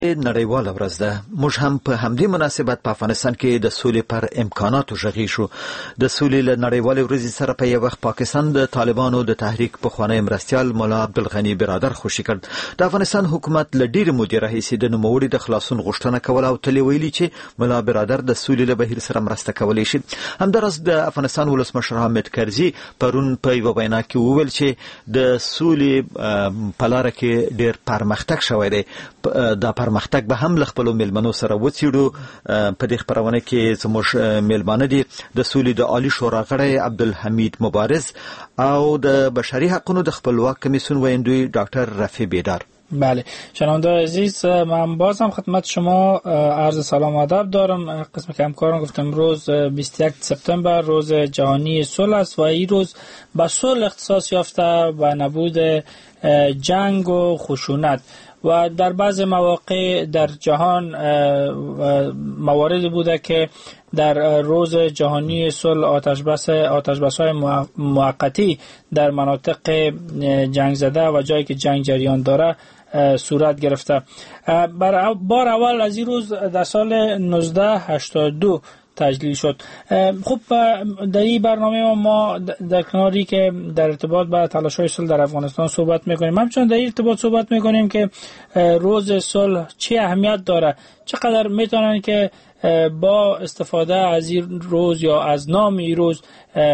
نړیواله ورځ ده. موږ هم په همدې مناسبت په افغانستان کې د سولې پر امکاناتو غږی شو. د سولې له نړیوالې ورځې سره په یو وخت پاکستان د طالبانو د تحریک پخوانی مرستیال مولا عبدالغنی برادر خوشی کړ. د افغانستان حکومت له ډېر مودې راهیسې د نوموړي د خلاصون غوښتنه کوله او تل ویلي چې مولا برادر د سولې له بهیر سره مرسته کولی شي. همداراز د افغانستان ولسمشر حامد کرزي پرون په یو بیان کې وویل چې د سولې په لار کې ډېر پرمختګ شوی دی. دا پرمختګ به هم له خپلو میلمنو سره وڅېړو. په دې خپرونه کې زموږ میلمانه دي د سولې د عالی شورا غړی عبدالحمید مبارز او د بشري حقوقو د خپلواک کمیسیون ویندوی دکتر رفیع بیدار. بله شنونده‌های عزیز، من بازم خدمت شما عرض سلام و ادب دارم. قسم که همکاران گفتم روز 21 سپتامبر روز جهانی صلح است و این روز به صلح اختصاص یافته و نبود جنگ و خشونت و در بعض مواقع در جهان مواردی بوده که در روز جهانی صلح آتشبس‌های موقتی در مناطق جنگ زده و جایی که جنگ جریان داره صورت گرفته. بار اول از این روز در سال 1982 تجلیل شد. خب در این برنامه ما در کناری که در ارتباط با تلاش‌های صلح در افغانستان صحبت می‌کنیم، همچنین در این ارتباط صحبت می‌کنیم که روز صلح چه اهمیت داره، چقدر میتونن که با استفاده از این روز یا از نام این روز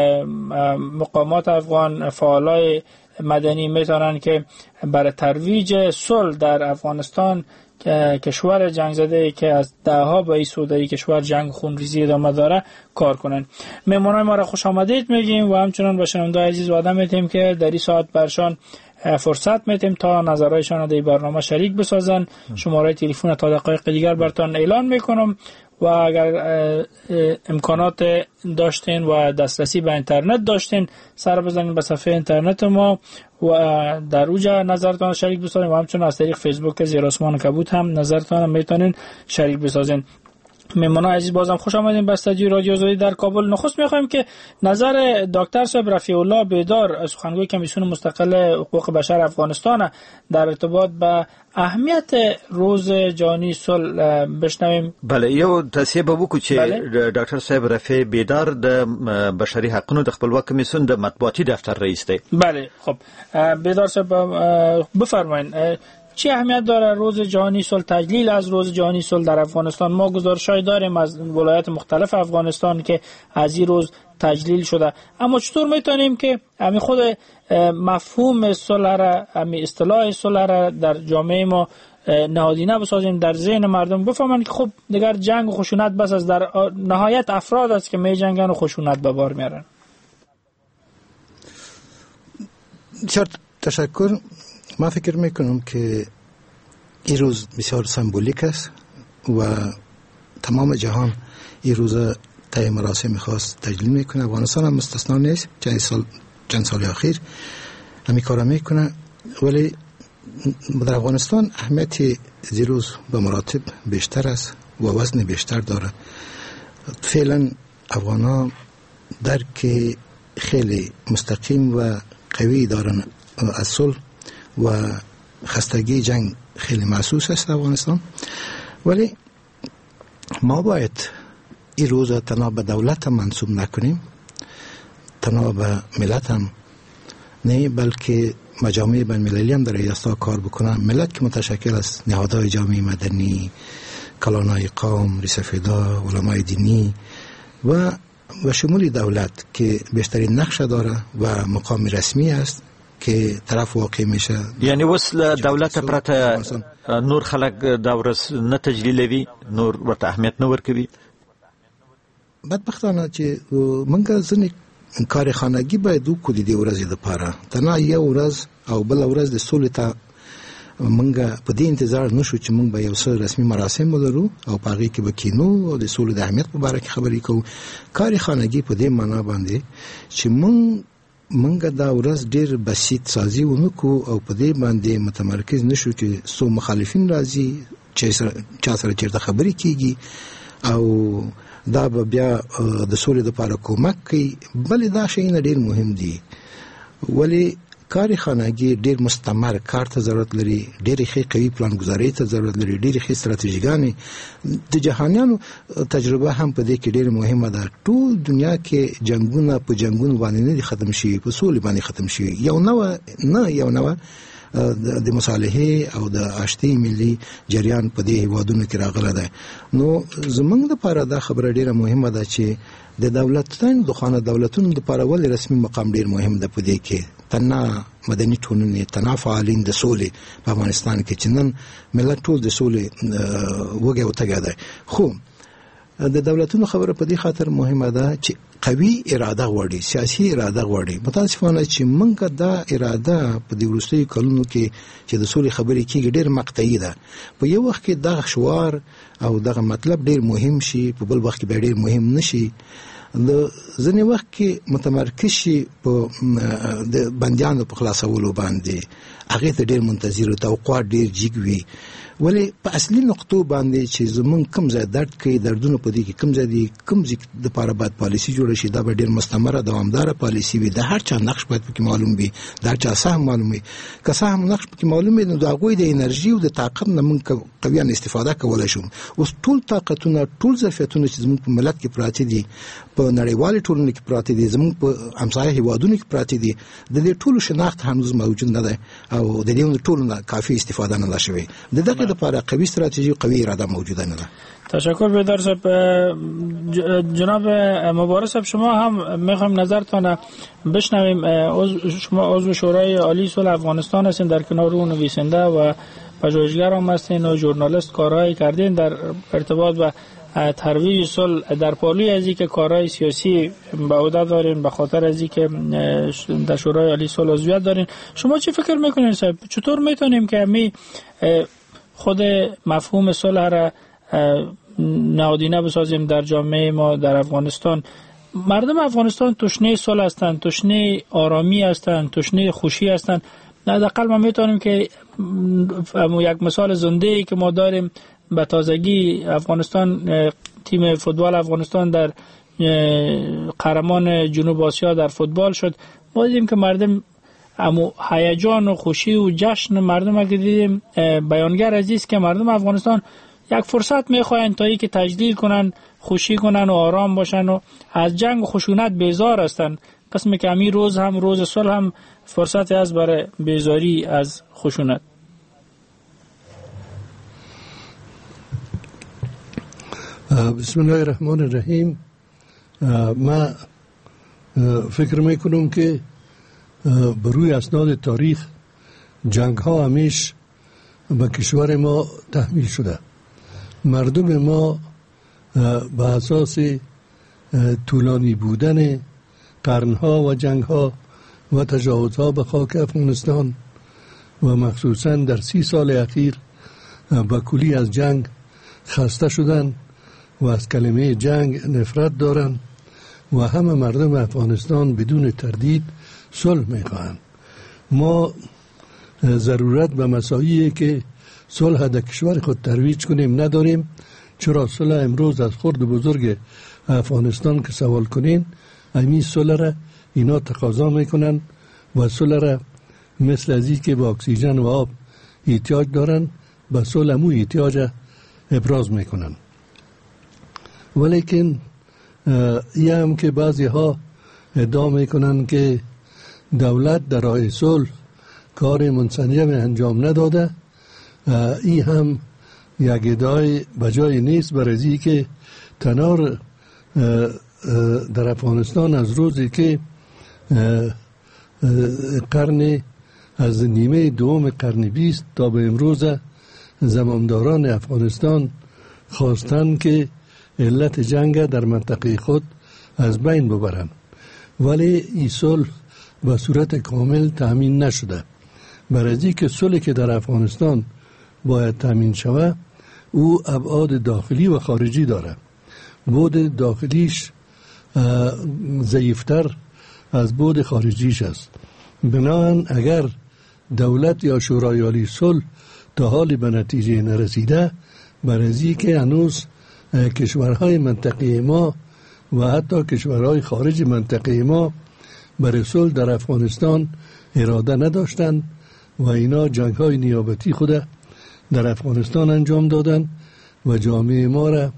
مقامات افغان، فعالای مدنی میتونن که برای ترویج صلح در افغانستان که کشور جنگ زده که از دهها به این سو در کشور جنگ خونریزی ادامه داره کار کنن. مهمانای ما را خوش آمدید میگیم و همچنان به شنونده‌های عزیز وعده میدیم که در این ساعت برشان فرصت میتیم تا نظرهایشان در این برنامه شریک بسازن. شماره تلفن تا دقایق دیگر براتون اعلان میکنم و اگر امکانات داشتین و دسترسی به اینترنت داشتین سر بزنین به صفحه اینترنت ما و در اوجا نظرتان شریک بسازین و همچنین از طریق فیسبوک زیر آسمان کبوت هم نظرتان میتونین شریک بسازین. مهمانان عزیز بازم خوش آمدین به استودیو رادیو آزادی در کابل. نخست می‌خوایم که نظر دکتر صاحب رفیع الله بیدار سخنگوی کمیسیون مستقل حقوق بشر افغانستان در ارتباط به اهمیت روز جهانی صلح بشنویم. بله یو توصیه به وکړو چې ډاکټر صاحب رفیع بیدار د بشري حقوقو د خپلواک کمیسیون د مطبوعاتي دفتر رئیس دی. بله خب بیدار صاحب بفرمایید چه اهمیت داره روز جهانی صلح، تجلیل از روز جهانی صلح در افغانستان؟ ما گزارش‌های داریم از ولایات مختلف افغانستان که از این روز تجلیل شده، اما چطور میتونیم که همین خود مفهوم صلح را، همین اصطلاح صلح را در جامعه ما نهادینه بسازیم، در ذهن مردم بفهمن که خب دیگر جنگ و خشونت بس از در نهایت افراد است که میجنگن و خشونت به بار میارن. تشکر. من فکر میکنم که این روز بسیار سمبولیک است و تمام جهان این روز طی مراسم خاص تجلیل میکنه. افغانستان هم مستثنا نیست، چند سال اخیر همین کارا میکنه، ولی در افغانستان اهمیت این روز به مراتب بیشتر است و وزن بیشتر داره. فعلا افغانا درک خیلی مستقیم و قوی دارن از صلح و خستگی جنگ خیلی محسوس است افغانستان، ولی ما باید این روز تنها به دولت منسوب نکنیم، تنها به ملت هم نه، بلکه مجامع بین المللی هم در ایستا کار بکنن. ملت که متشکل از نهادهای جامعه مدنی، کلانای قوم، ریسفیدا، علمای دینی و شمول دولت که بیشترین نقش داره و مقام رسمی است که طرف واقع میشه. یعنی وصل دولت پرته نور خلق دا ورځ نه تجلیلوي، نور ورته اهمیت نه ورکوي. بدبختانه چې منګه ځنې کار خانگی باید وکړو د دې ورځې لپاره، تنها یو ورځ او بل ورځ د سولې ته منګه په دې انتظار نشو چې منګ به یو څه رسمي مراسم ولرو او په هغې کې به کینو او د سولې د اهمیت په باره کې خبرې کوو. کار خانگی په دې معنا باندې چې منګه دا ورځ ډېر بسیط سازي ونکو او په دې باندې متمرکز نشو چې څو مخالفین راځي چا سره چېرته خبرې کېږي او دا به بیا د سولې لپاره کومک کوي. بلې دا شیونه ډېر مهم دي، ولی کار خانگی ډیر مستمر کار ته ضرورت لري، ډیر ښه قوي پلانګذاري ته ضرورت لري، ډیر ښه ستراتیژیګانې. د جهانیانو تجربه هم په دې کې ډیر مهمه ده. ټول دنیا کې جنگونه په جنگونو باندې نه ختم شي، په سولې باندې ختم شي. یو نو د مصالحې او د آشتي ملي جریان په دې هیوادونو کې راغله ده. نو زمونږ لپاره دا خبره ډیره مهمه ده چې د خانه دولتونو لپاره ولې رسمي مقام ډیر مهم ده په دې کې. تنها مدني ټولنې، تنها فعالین د سولې په افغانستان کې چې نن ملت ټول د سولې وګه او تګه ده. خو د دولتونو خبره په دې خاطر مهمه ده چې قوي اراده غواړي، سیاسي اراده غواړي. متاسفانه چې موږ دا اراده په دې وروستي کلونو کې چې د سولې خبرې کېږي ډېر مقطعي ده. په یو وخت کې دغه شعار او دغه مطلب ډېر مهم شي، په بل وخت کې به ډېر مهم نشي. د ځینې وخت کې متمرکز شي په د بندیانو په خلاصولو باندې، هغه ته ډېر منتظر او توقع ډېر جګ وي. ولی په اصلي نقطو باندې چې زمون کم ځای درد کوي، دردونه په دې کې کم ځای دي، کم ځای د لپاره باید پالیسي جوړ شي. دا به ډېر مستمره دوامداره پالیسي وي. د هر چا نقش باید پکې معلوم وي، د هر چا سهم معلوم وي. که سهم نقش پکې معلوم وي نو د هغوی د انرژي او د طاقت نه موږ قویانه استفاده کولی شو. اوس ټول طاقتونه، ټول ظرفیتونه چې زموږ په ملت کې پراته دي، په نړیوالې ټولنې کې پراته دي، زموږ په همسایه هیوادونو کې پراته دي، د دې ټولو شناخت هنوز موجود نه ده او د دې ټولو نه کافي استفاده نه ده شوې. د دغه لپاره قوي استراتیژي، قوي اراده موجوده نه ده. تشکر بیدار صاحب. جناب مبارک صاحب، شما هم میخوایم نظرتان بشنویم. شما عضو شورای عالی صلح افغانستان هستین، در کنار اون نویسنده و پژوهشگر هم هستین و ژورنالیست کارهایی کردین در ارتباط با ترویج صلح در پالوی از اینکه کارهای سیاسی به عهده دارین، به خاطر از اینکه در شورای عالی صلح عضویت دارین. شما چی فکر میکنین صاحب؟ چطور میتونیم که می خود مفهوم صلح را نهادینه بسازیم در جامعه ما در افغانستان؟ مردم افغانستان تشنه صلح هستند، تشنه آرامی هستند، تشنه خوشی هستند. حداقل ما میتونیم که یک مثال زنده ای که ما داریم، به تازگی افغانستان، تیم فوتبال افغانستان در قهرمان جنوب آسیا در فوتبال شد. ما دیدیم که مردم هیجان و خوشی و جشن مردم که دیدیم. بیانگر عزیز که مردم افغانستان یک فرصت میخواین تا ای که تجلیل کنن، خوشی کنن و آرام باشن و از جنگ و خشونت بیزار هستن. قسم که امی روز هم روز صلح هم فرصتی است برای بیزاری از خشونت. بسم الله الرحمن الرحیم. ما فکر میکنم که بروی اسناد تاریخ جنگ ها همیش به کشور ما تحمیل شده. مردم ما به اساس طولانی بودن قرنها و جنگ ها و تجاوزها به خاک افغانستان و مخصوصا در 30 سال اخیر به کلی از جنگ خسته شدن و از کلمه جنگ نفرت دارن و همه مردم افغانستان بدون تردید صلح میخواهند. ما ضرورت به مسائلی که صلح در کشور خود ترویج کنیم نداریم، چرا صلح امروز از خرد بزرگ افغانستان که سوال کنین، امی صلح را اینا تقاضا میکنن و صلح را مثل ازی که با اکسیژن و آب احتیاج دارن، به صلح مو احتیاج ابراز میکنن. ولیکن یه هم که بعضی ها ادعا میکنن که دولت در راه صلح کار منسجم انجام نداده، این هم یک ادعای بجای نیست، برای که تنار در افغانستان از روزی که قرن از نیمه دوم قرن 20 تا به امروز زمامداران افغانستان خواستند که علت جنگ در منطقه خود از بین ببرند، ولی این صلح به صورت کامل تامین نشده. برای که صلحی که در افغانستان باید تامین شود او ابعاد داخلی و خارجی داره. بعد داخلیش ضعیفتر از بعد خارجیش است. بنابراین اگر دولت یا شورای عالی صلح تا حال به نتیجه نرسیده، برای که هنوز کشورهای منطقه ما و حتی کشورهای خارج منطقه ما برای صلح در افغانستان اراده نداشتند و اینا جنگ‌های نیابتی خود در افغانستان انجام دادن و جامعه ما را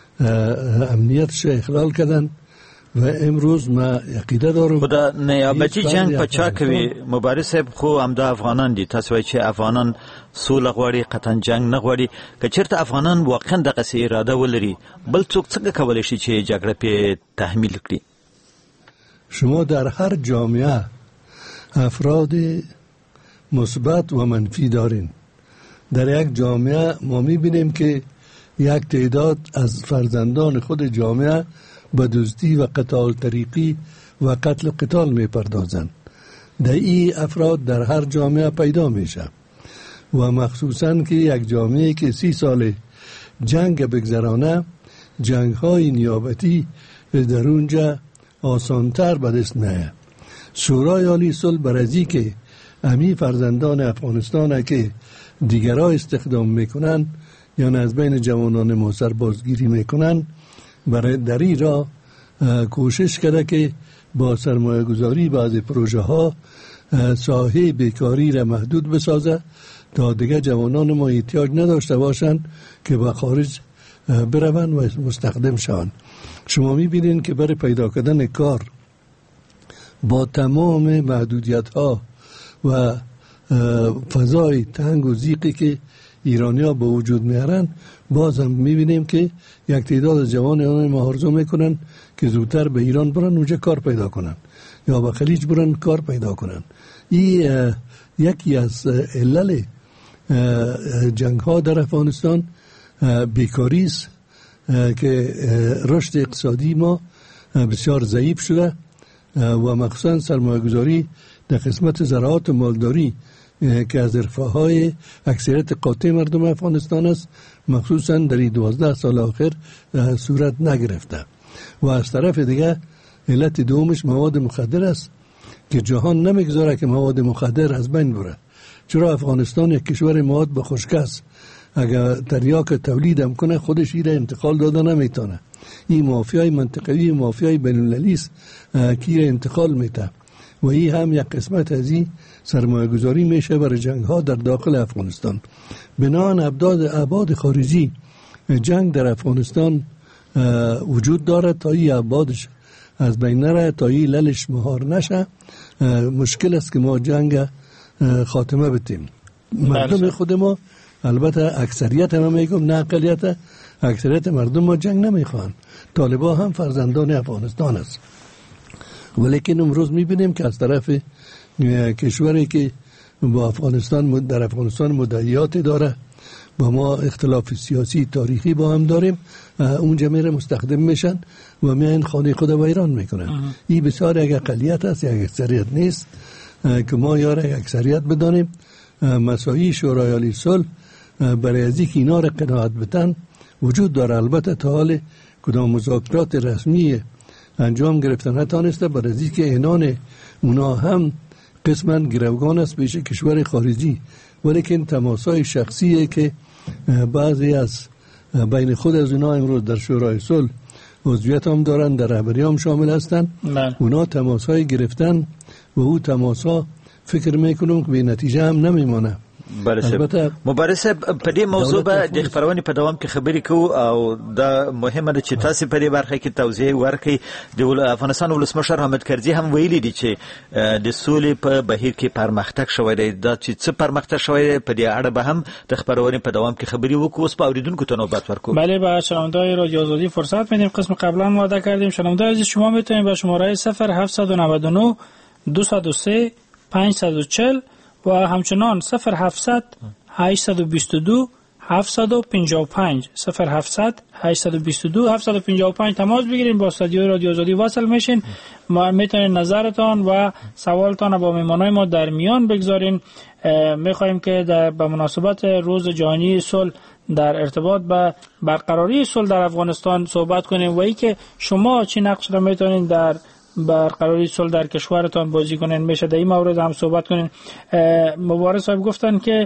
امنیتش اخلال کردن و امروز ما عقیده دارم خدا نیابتی جنگ پچا کوي مبارز خو هم د افغانان دي تاسو وایي چې افغانان سوله غواړي قطعا جنگ نه غواړي که چېرته افغانان واقعا دغه اراده ولري بل څوک څنګه کولی شي چې جګړه پې تحمیل کړي؟ شما در هر جامعه افراد مثبت و منفی دارین. در یک جامعه ما میبینیم که یک تعداد از فرزندان خود جامعه به دزدی و قتال طریقی و قتل و قتال میپردازند. در این افراد در هر جامعه پیدا میشه و مخصوصا که یک جامعه که 30 سال جنگ بگذرانه، جنگ های نیابتی در اونجا آسانتر به دست میاد. شورای عالی صلح برای که امی فرزندان افغانستان که دیگرها استخدام میکنن یا از بین جوانان ما سربازگیری میکنن، برای در این را کوشش کرده که با سرمایه گذاری بعض پروژه ها ساحه بیکاری را محدود بسازه تا دیگه جوانان ما احتیاج نداشته باشند که به خارج بروند و مستخدم شوند. شما میبینین که برای پیدا کردن کار با تمام محدودیت ها و فضای تنگ و ضیقی که ایرانی ها به وجود میارن، باز هم میبینیم که یک تعداد جوان ما آرزو میکنن که زودتر به ایران برن اونجا کار پیدا کنن یا به خلیج برن کار پیدا کنن. این یکی از علل جنگ ها در افغانستان بیکاری است که رشد اقتصادی ما بسیار ضعیف شده و مخصوصا سرمایه گذاری در قسمت زراعت و مالداری که از ارفاهای اکثریت قاطع مردم افغانستان است، مخصوصا در 12 سال آخر صورت نگرفته. و از طرف دیگه علت دومش مواد مخدر است که جهان نمیگذاره که مواد مخدر از بین بره. چرا افغانستان یک کشور مواد به خشک است، اگر تریاک تولید هم کنه خودش ایره انتقال داده نمیتونه. این مافیای منطقوی مافیای بین‌المللی است که ایره انتقال میده و این هم یک قسمت از این سرمایه گذاری میشه برای جنگ ها در داخل افغانستان. بنان ابعاد خارجی جنگ در افغانستان وجود داره تا این ابعادش از بین نره، تا این للش مهار نشه. مشکل است که ما جنگ خاتمه بدیم. مردم خود ما، البته اکثریت هم میگم نه اقلیت، اکثریت مردم ما جنگ نمیخوان. طالبان هم فرزندان افغانستان است، ولیکن امروز میبینیم که از طرف کشوری که با افغانستان در افغانستان مدعیات داره، با ما اختلاف سیاسی تاریخی با هم داریم، اونجا میره مستخدم میشن و میان خانه خود ویران میکنن. این بسیار یک اقلیت است، یک اکثریت نیست که ما یاره یک اکثریت بدانیم. مساعی شورای عالی صلح برای از اینکه اینا را قناعت بدن وجود داره. البته تا حال کدام مذاکرات رسمی انجام گرفتن نتانسته، برای از اینکه اینان اونا هم قسماً گروگان است پیش کشور خارجی، ولیکن تماسای شخصیه که بعضی از بین خود از اونا امروز در شورای صلح عضویت هم دارن، در رهبری هم شامل هستن. اونا تماسای گرفتن و او تماسا فکر میکنم که به نتیجه هم نمیمانه. البته مبارز په دې موضوع به د خبرونې په دوام کې خبرې کوو او دا مهمه ده چې تاسو په دې برخه کې توضیح ورکړئ. د افغانستان ولسمشر حامد کرزي هم ویلي دي چې د سولې په بهیر کې پرمختګ شوی دی. دا چې څه پرمختګ شوی دی په دې اړه به هم د خبرونې په دوام کې خبرې وکړو. اوس به اوریدونکو ته نوبت ورکوو. بله، به شنونده‌های رادیو آزادی فرصت میدیم. قسم قبلا وعده کردیم شنونده‌های عزیز شما میتونید به شماره 0799 203 540 و همچنان 0700 822 755 0700 822 755 تماس بگیرین، با استودیوی رادیو آزادی وصل میشین. ما میتونین نظرتان و سوالتان با مهمانای ما در میان بگذارین. میخوایم که به مناسبت روز جهانی صلح در ارتباط به برقراری صلح در افغانستان صحبت کنیم و ای که شما چی نقش را میتونین در برقراری صلح در کشورتان بازی کنین. میشه در این مورد هم صحبت کنین. مبارز صاحب گفتن که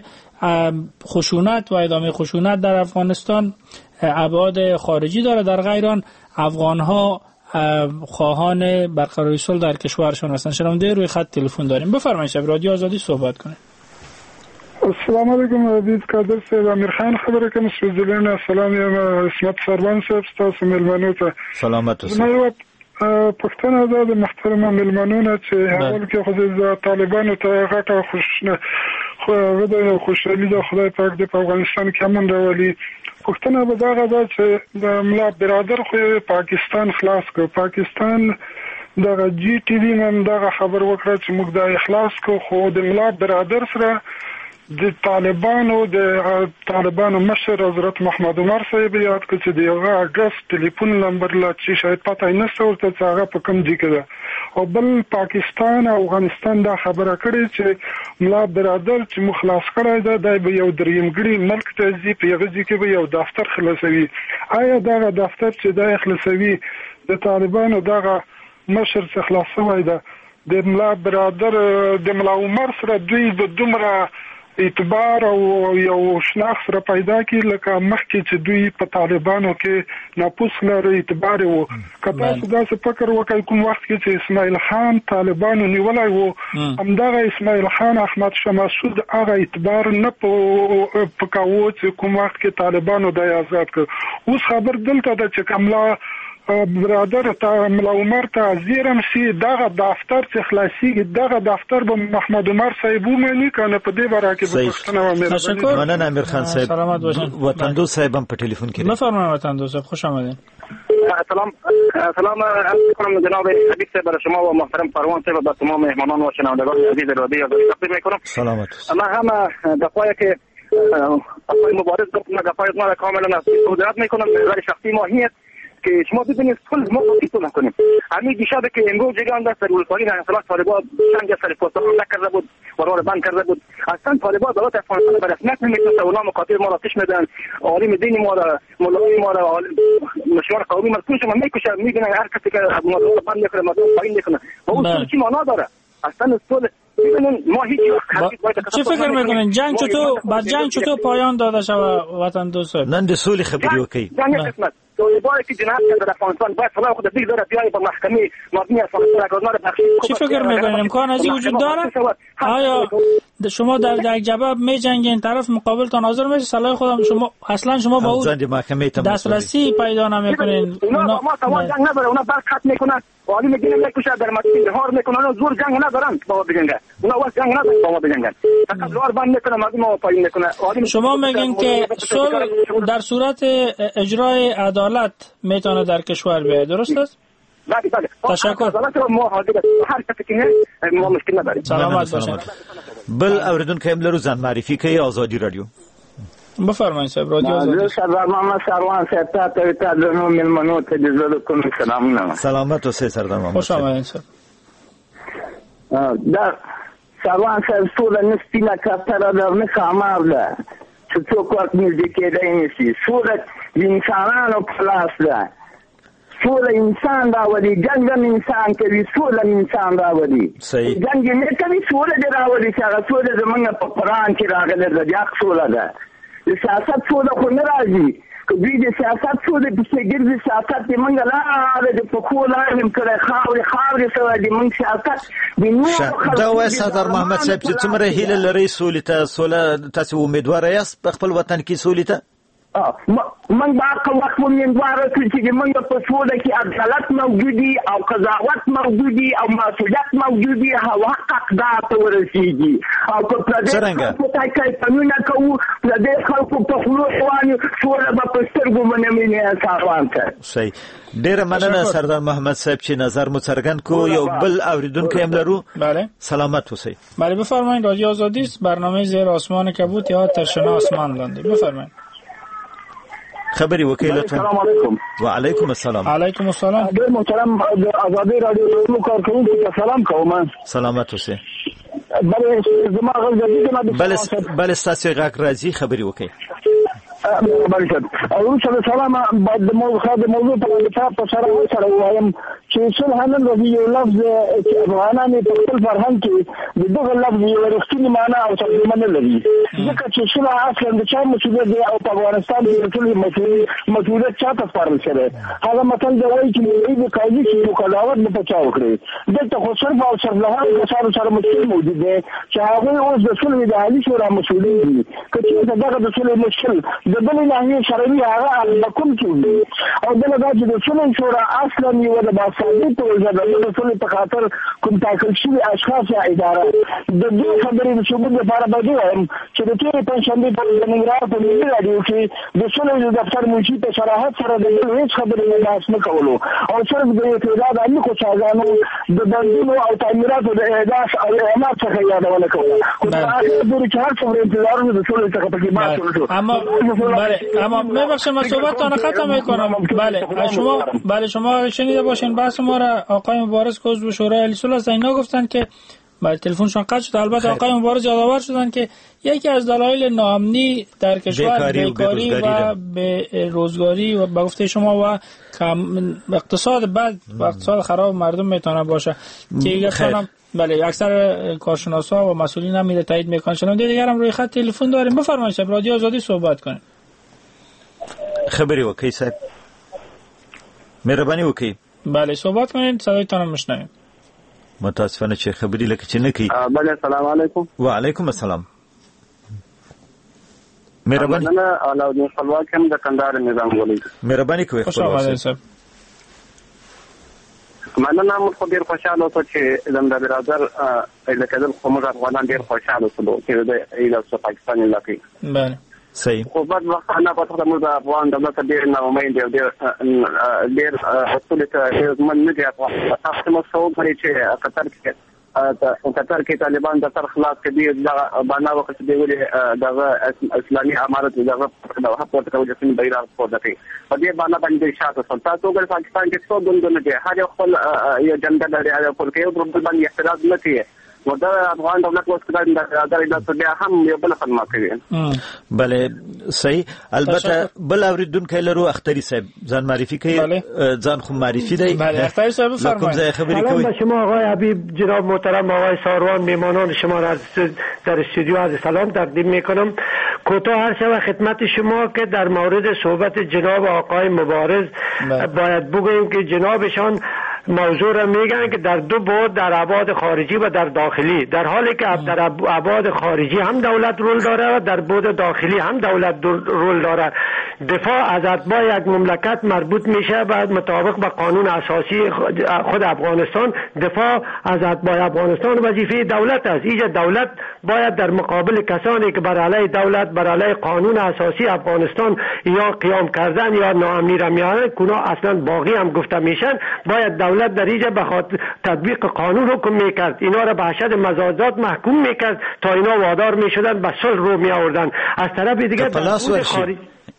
خشونت و ادامه خشونت در افغانستان ابعاد خارجی داره. در غیر آن افغان ها خواهان برقراری صلح در کشورشون هستن. شنونده روی خط تلفن داریم. بفرمایید. شب رادیو آزادی صحبت کنید. السلام علیکم عزیز قادر صاحب. امیر خان خبره کوم سویزرلند. سلام یم اسمت سروان صاحب تاسو ملمنو ته سلامت اوسئ. پښتنه ده د محترمه ملمنونه چې اول کې خو طالبانو ته غټه خوشحالي ده خدای پاک دې په افغانستان کې امن راولي. پښتنه به دغه ده چې د ملا برادر خو پاکستان خلاص کړ. پاکستان دغه جی ټي وی نن دغه خبر وکړه چې موږ د اخلاص کو خو د ملا برادر سره د طالبانو مشر حضرت محمد عمر صاحب یاد کړ چې دغه اگست ټلیفون نمبر لا چې شاید پته نه څورته چې هغه په کوم ځای کې ده. او بل پاکستان او افغانستان دا خبره کړې چې ملا برادر چې مخلاص کړی ده د یو دریمګړي ملک ته ځي په یغه ځای کې به یو دفتر خلاصوي. آیا دغه دفتر چې دا خلاصوي د طالبانو دغه مشر څخه خلاصوي ده د ملا برادر د ملا عمر سره دوی د دومره اعتبار او یو شناخت را پیدا کی لکه مخکې چې دوی په طالبانو کې ناپوس لري اعتبار وو. کله چې دا څه فکر وکړ کوم وخت کې چې اسماعیل خان طالبانو نیولای وو همدغه اسماعیل خان احمد شاه مسعود هغه اعتبار نه پکاوه چې کوم وخت کې طالبانو د آزاد کړ. اوس خبر دلته د چې کملا برادر ته ملا عمر ته زیرم سي دغه دفتر چې خلاصيږي دغه دفتر به محمد عمر صاحب ومني کنه په دې باره کې به پښتنه ومني. مننه امیر خان صاحب. وطندو صاحب هم په ټلیفون کې. بفرمایید وطندو صاحب خوش آمدید. سلام علیکم جناب حبیب صاحب برای شما و محترم پروان صاحب و تمام مهمانان و شنوندگان عزیز رادیو آزادی تقدیم میکنم. سلامت. ما هم دفعه که آقای مبارز گفت من دفعه ما کاملا توضیحات میکنم. نظر شخصی ما هست که شما ببینید کل ما خودتون نکنیم. همین دیشب که امروز جگان دست رولپایی در اصلاح طالبان چند سال پاسخ نکرده بود و راه بند کرده بود. اصلا طالبان دولت افغانستان به رسمیت نمیشناسه. اونا مقاطع ما را آتش میدن، عالم دینی ما را، مولوی ما را، مشوار قومی ما کلش ما میکشه. میبینن هر کسی که موضوع بند میکنه موضوع پایین میکنه. و اون چی معنا داره؟ اصلا اصول ما هیچ چه فکر میکنین جنگ چطور پایان داده شود وطن دوست؟ نن د سولې خبرې وکړي. باید که جنایت کرده در افغانستان باید صلاح خود بگذاره بیای با محکمه مبنی افغانستان اگر بخشید. چی فکر میکنین امکان ازی وجود داره؟ آیا شما در یک جبهه میجنگین طرف مقابلتان حاضر میشه صلاح خودم شما با اون دسترسی پیدا نمیکنین؟ اونا ما سوال جنگ نداره. اونا برق خط میکنن عالی میگن میکشه در مسیر هار میکنن زور جنگ ندارن با بجنگن. اونا واسه جنگ ندارن با بجنگن. فقط لوار بند میکنن ما پایین میکنن. شما میگین که صلح در صورت اجرای عدالت میتونه در کشور بیاید، درست است؟ بله. تشکر. ما حاضر هر کسی که ما مشکل نداریم. سلامت باشید. بل اوریدونکو هم لرو ځان معرفي کوي آزادی رادیو. بفرمایید صاحب رادیو آزادی. سردار محمد سروان صاحب ته دنو ملمنو ته د زړه کوم سلامونه. سلامت اوسئ سردار محمد. خوش آمدید صاحب. دا سروان صاحب ټول نسبینه کتره د نه کامار ده چې څوک ورته نږدې کېدای نشي. صورت د انسانانو په لاس ده. سوله انسان راولي، جنگ هم انسان کوي، سوله انسان راولي. جنگ نه کوي، سوله دې راولي چې هغه سوله زمونږ په قرآن کې راغلې ده. د حق سوله ده. د سیاست سوله خو نه راځي. که دوی د سیاست سوله پسې ګرځي، سیاست یې مونږ لاره د پښو لاندې کړی، خاورې سوی د مونږ سیاست د نورو دا وایي سردار محمد صاحب چې څومره هیله لرئ سولې ته، تاسې امیدواره یاست په خپل وطن کې سولې ته؟ من با وخت امیدواره چې موږ په سوله کې عدالت موجودي او قضاوت موجودي او مسؤلیت موجودي او حق اقدار ته ورسیږي. او که پردې خلکو ته قانونه کوو، پردې خلکو په خولو روانو، سوله به په سترګو باندې مینې انسان ته. صحیح. ډېره مننه سردار محمد صاحب چې نظر مو څرګند کو. یو بل اوریدونکی هم لرو. بله. سلامت اوسئ. بله بفرمایید. رادیو آزادی است. برنامه زیر آسمان کبوت یا ترشنا آسمان لاندې. بفرمایید. خبري وکیل لطفا. السلام علیکم. وعلیکم السلام. علیکم السلام. ډېر محترم آزادی رادیو کارکونکو ته سلام کوم. سلامت اوسئ. بله زما غږ بل ستاسو غږ راځي، خبري وکړئ. بله شد. او شد سلام بعد موضوع په سره سره وایم چې صلح نن ورځ یو لفظ چې افغانان په خپل فرهنګ کې د دغه لفظ یو رښتینی معنی او ترجمه نه لري ځکه چې صلح اصلا د چا مسؤلیت دی او په افغانستان کې ټول مسؤلیت چاته سپارل شوی هغه متل دی وایي چې د قاضي چې مقاومت نه پچاو کړي دلته خو صرف او صرف له کسانو سره مشکل موجود دی چې هغه اوس د صلح د عالی شورا مسؤلین دي چې دغه د صلح مشکل د بل نه شرعي هغه لکم کیږي او دغه د صلح شورا اصلا یو د باثبات توګه د صلح په خاطر کوم تاکل شوی اشخاص یا اداره د دې خبرې د ثبوت لپاره به وایم چې د تیرې پنځشنبه په ننګرهار په ملي رادیو کې د صلح د دفتر منشي په صراحت سره د هیڅ خبرې نه بحث نه کولو او صرف د اعتراض علی کو څاګانو د بندونو او تعمیراتو د احداث او اعمال څخه یادونه کوله خو دا د هر څومره انتظارونه د صلح څخه په کې بحث وشو اما ببخشید من صحبتتون ختم میکنم. بله شما شنیده باشین بحث ما را آقای مبارز که عضو شورای عالی صلح هستن اینا گفتن که بله تلفنشون قطع شد. البته آقای مبارز یادآور شدن که یکی از دلایل ناامنی در کشور بیکاری و به روزگاری و به گفته شما و اقتصاد بد و اقتصاد خراب مردم میتونه باشه که یکسان بله اکثر کارشناسا و مسئولین هم میره تایید میکنن. شنونده دیگر هم روی خط تلفن داریم. بفرمایید رادیو آزادی صحبت کنید. خبری وکي صاحب مهرباني وکي. بله صحبت کنید صدایتان هم میشنویم. متاسفانه چې خبري لکه چې نه کی. بله السلام علیکم. و علیکم السلام. مهرباني. انا علاءالدین خپلواک هم د کندهار نظام ولې. مهرباني کوي خپلواک صاحب. مننه مو خو ډیر خوشاله اوسه چې زموږ د برادر لکه د کومه افغانان ډیر خوشاله اوسه چې د ایالت پاکستان علاقې. بله. صحیح. خو بعد وخت نه پاتې موږ د افغان دولت ډیر نه امید دی ډیر اصول ته من نه دی تاسو مو څو غواړي چې قطر کې طالبان د تر خلاص کړي د باندې وخت دی ولې د اسلامي امارت دغه د حق ورته کوي چې بیرغ پورته کوي په دې باندې شاته سلطنت وګړي پاکستان کې څو دونه دي هر یو خپل یو جنډا لري هر خپل کې یو باندې اعتراض نه کوي ودا افغان دولت وسکران د بیا هم یو بل خدمت کوي. بله صحیح. البته بل اوریدونکو لرو اختری صاحب ځان معرفي کوي ځان خو معرفی دی. بله اختری صاحب بفرمایید. سلام به شما آقای حبیب جناب محترم آقای ساروان میهمانان شما را در استودیو از سلام تقدیم میکنم. کوتاه هر شب خدمت شما که در مورد صحبت جناب آقای مبارز باید بگوییم که جنابشان موضوع را میگن که در دو بعد در ابعاد خارجی و در داخلی در حالی که در ابعاد خارجی هم دولت رول داره و در بعد داخلی هم دولت رول داره. دفاع از اتباع یک مملکت مربوط میشه و مطابق با قانون اساسی خود افغانستان دفاع از اتباع افغانستان وظیفه دولت است. اینجا دولت باید در مقابل کسانی که بر علیه دولت بر علیه قانون اساسی افغانستان یا قیام کردن یا ناامنی را میارن کنا اصلا باقی هم گفته میشن باید دولت در اینجا به خاطر تطبیق قانون حکم میکرد اینا را به حشد مزاجات محکوم میکرد تا اینا وادار میشدن به صلح رو میآوردن. از طرف دیگه خارج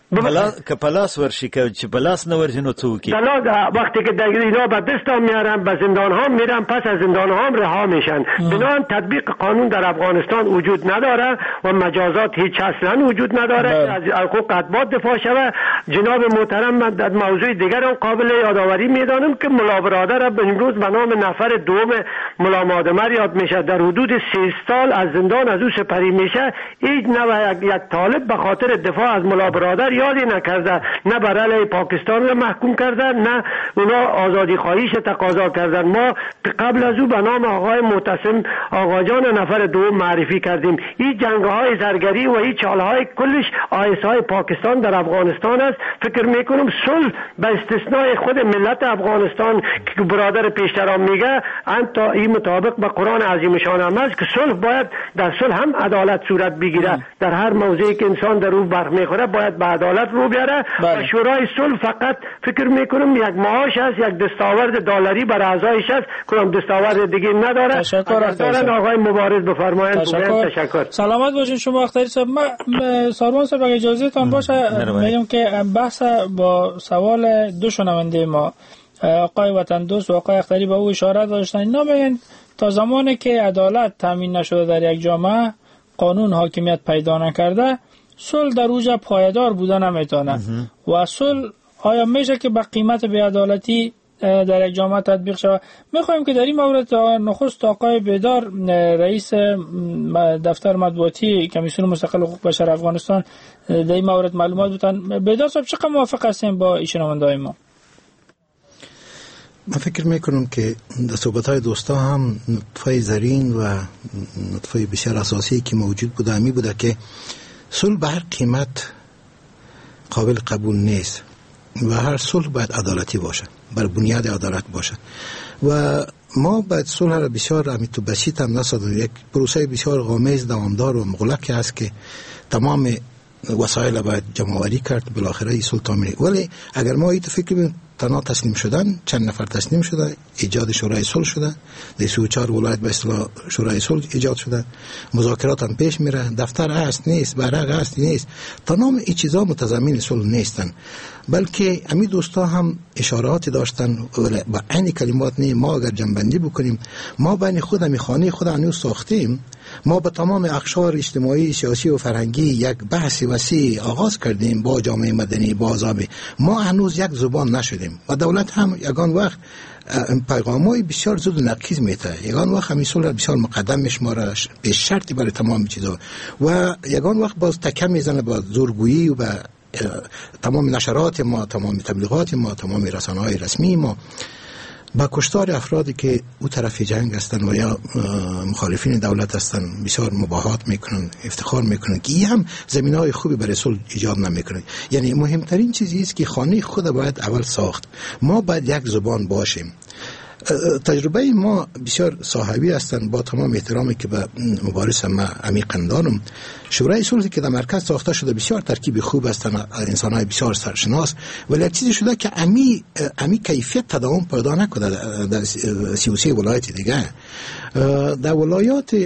که پلاس ورشی که چه پلاس نورشی نو توکی وقتی که اینا به دست هم میارن به زندان ها میرن پس از زندان ها هم رها میشن. بنابراین تطبیق قانون در افغانستان وجود نداره و مجازات هیچ اصلا وجود نداره از حقوق اتباع دفاع شوه. جناب محترم من در موضوع دیگر هم قابل یادآوری میدانم که ملا برادر امروز به نام نفر دوم ملا مادمر یاد میشه در حدود 3 سال از زندان از او سپری میشه. هیچ نه یک طالب به خاطر دفاع از ملا برادر یادی نکرده نه بر علیه پاکستان را محکوم کردن نه اونا آزادی خواهیش تقاضا کردن. ما قبل از او به نام آقای معتصم آقاجان نفر دوم معرفی کردیم. این جنگ‌های زرگری و این چاله‌های کلش آیس‌های پاکستان در افغانستان است. فکر میکنم صلح به استثنای خود ملت افغانستان که برادر پیشترام میگه تا این مطابق به قرآن عظیم شان هم است که صلح باید در صلح هم عدالت صورت بگیره. در هر موضعی که انسان در او برخ میخوره باید به عدالت رو بیاره. و شورای صلح فقط فکر میکنم یک معاش است یک دستاورد دلاری بر اعضایش است کدام دستاورد دیگه نداره. تشکر آقای مبارز بفرمایید. تشکر. سلامت باشین شما اختری صاحب. من ساروان صاحب اگه اجازه تان باشه میگم که بحث با سوال دو شنونده ما آقای وطن دوست و آقای اختری به او اشاره داشتن. اینا میگن تا زمانی که عدالت تامین نشده در یک جامعه قانون حاکمیت پیدا نکرده صلح در اوج پایدار بودن نمیتونه و صلح آیا میشه که با قیمت بی‌عدالتی در یک جامعه تطبیق شود؟ میخوایم که در این مورد نخست آقای بیدار رئیس دفتر مطبوعاتی کمیسیون مستقل حقوق بشر افغانستان در این مورد معلومات بودن. بیدار صاحب چقدر موافق هستیم با این شنونده‌های ما؟ من فکر میکنم که در صحبت‌های دوستا هم نقطه زرین و نقطه بسیار اساسی که موجود بوده همی بوده که صلح به هر قیمت قابل قبول نیست و هر صلح باید عدالتی باشه، بر بنیاد عدالت باشه و ما باید صلح را بسیار امیتو بسیط هم نسازیم. یک پروسه بسیار غامض دوامدار و مغلق است که تمام وسایل باید جمع‌آوری کرد بالاخره این صلح تامین. ولی اگر ما این فکر بیم تنها تسلیم شدن، چند نفر تسلیم شده، ایجاد شورای صلح شده، در 34 ولایت به اصطلاح شورای صلح ایجاد شده، مذاکرات هم پیش میره، دفتر هست نیست، برق هست نیست، تمام این چیزا متضمن صلح نیستن. بلکه امی دوستا هم اشارات داشتن با عین کلمات نه. ما اگر جنبندی بکنیم، ما بین خود همی خانه خود هنو ساختیم، ما با تمام اقشار اجتماعی، سیاسی و فرهنگی یک بحث وسیع آغاز کردیم با جامعه مدنی، با احزاب. ما هنوز یک زبان نشدیم و دولت هم یگان وقت پیغامای بسیار زود و نقیض میته. یگان وقت همی صلح بسیار مقدم میشماره به شرطی برای تمام چیزا و یگان وقت باز تکم میزنه با زورگویی و با تمام نشرات ما، تمام تبلیغات ما، تمام رسانه‌های رسمی ما، با کشتار افرادی که او طرف جنگ هستن و یا مخالفین دولت هستن بسیار مباهات میکنن، افتخار میکنن که این هم زمینه‌های خوبی برای صلح ایجاد نمیکنه. یعنی مهمترین چیزی است که خانه خود باید اول ساخت. ما باید یک زبان باشیم. تجربه ما بسیار صاحبی هستند، با تمام احترامی که به مبارز ما عمیقاً دارم. شورای صلحی که در مرکز ساخته شده بسیار ترکیب خوب هستند، انسان‌های بسیار سرشناس، ولی یک چیزی شده که امی کیفیت تداوم پیدا نکنه در 33 ولایت دیگه. در ولایات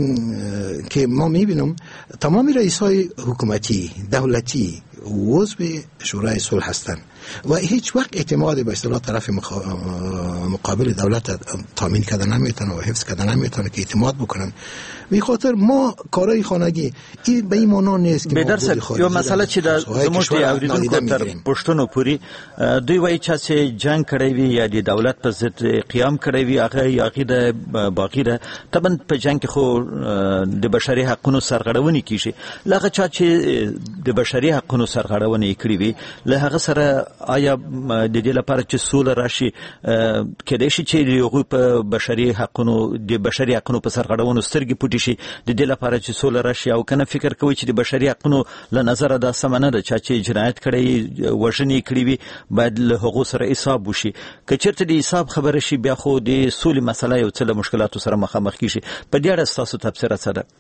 که ما میبینم تمام رئیس‌های حکومتی دولتی عضو شورای صلح هستند و هیچ وقت اعتماد به اصطلاح طرف مقابل دولت تامین کردن نمیتونه و حفظ کردن نمیتونه که اعتماد بکنن. به خاطر ما کارهای خانگی این به این معنا نیست که به درصد یا مسئله چې د زموږ د اوریدونکو تر پښتنو پوری دوی وایي چې جنگ کړی وي یا د دولت په ضد قیام کړی وي هغه عقیده باقی ده. طبعا په جنگ کې خو د بشري حقوقو سرغړونې کیږي. لکه چې د بشري حقوقو سرغړونې کړی وي له هغه سره آیا د دې لپاره چې سوله راشي کېدای شي چې یو په بشري حقوقو د بشري حقوقو په سرغړونو سترګې پټې شي د دې لپاره چې سوله راشي؟ او کنه فکر کوي چې د بشري حقوقو له نظر دا سمنه ده چې جنایت کړی وژنې کړی وي باید له حقوق سره حساب وشي. که چېرته د حساب خبره شي بیا خو د سولې مسله یو څه له مشکلاتو سره مخامخ کیږي. په دې اړه ستاسو تبصره څه ده؟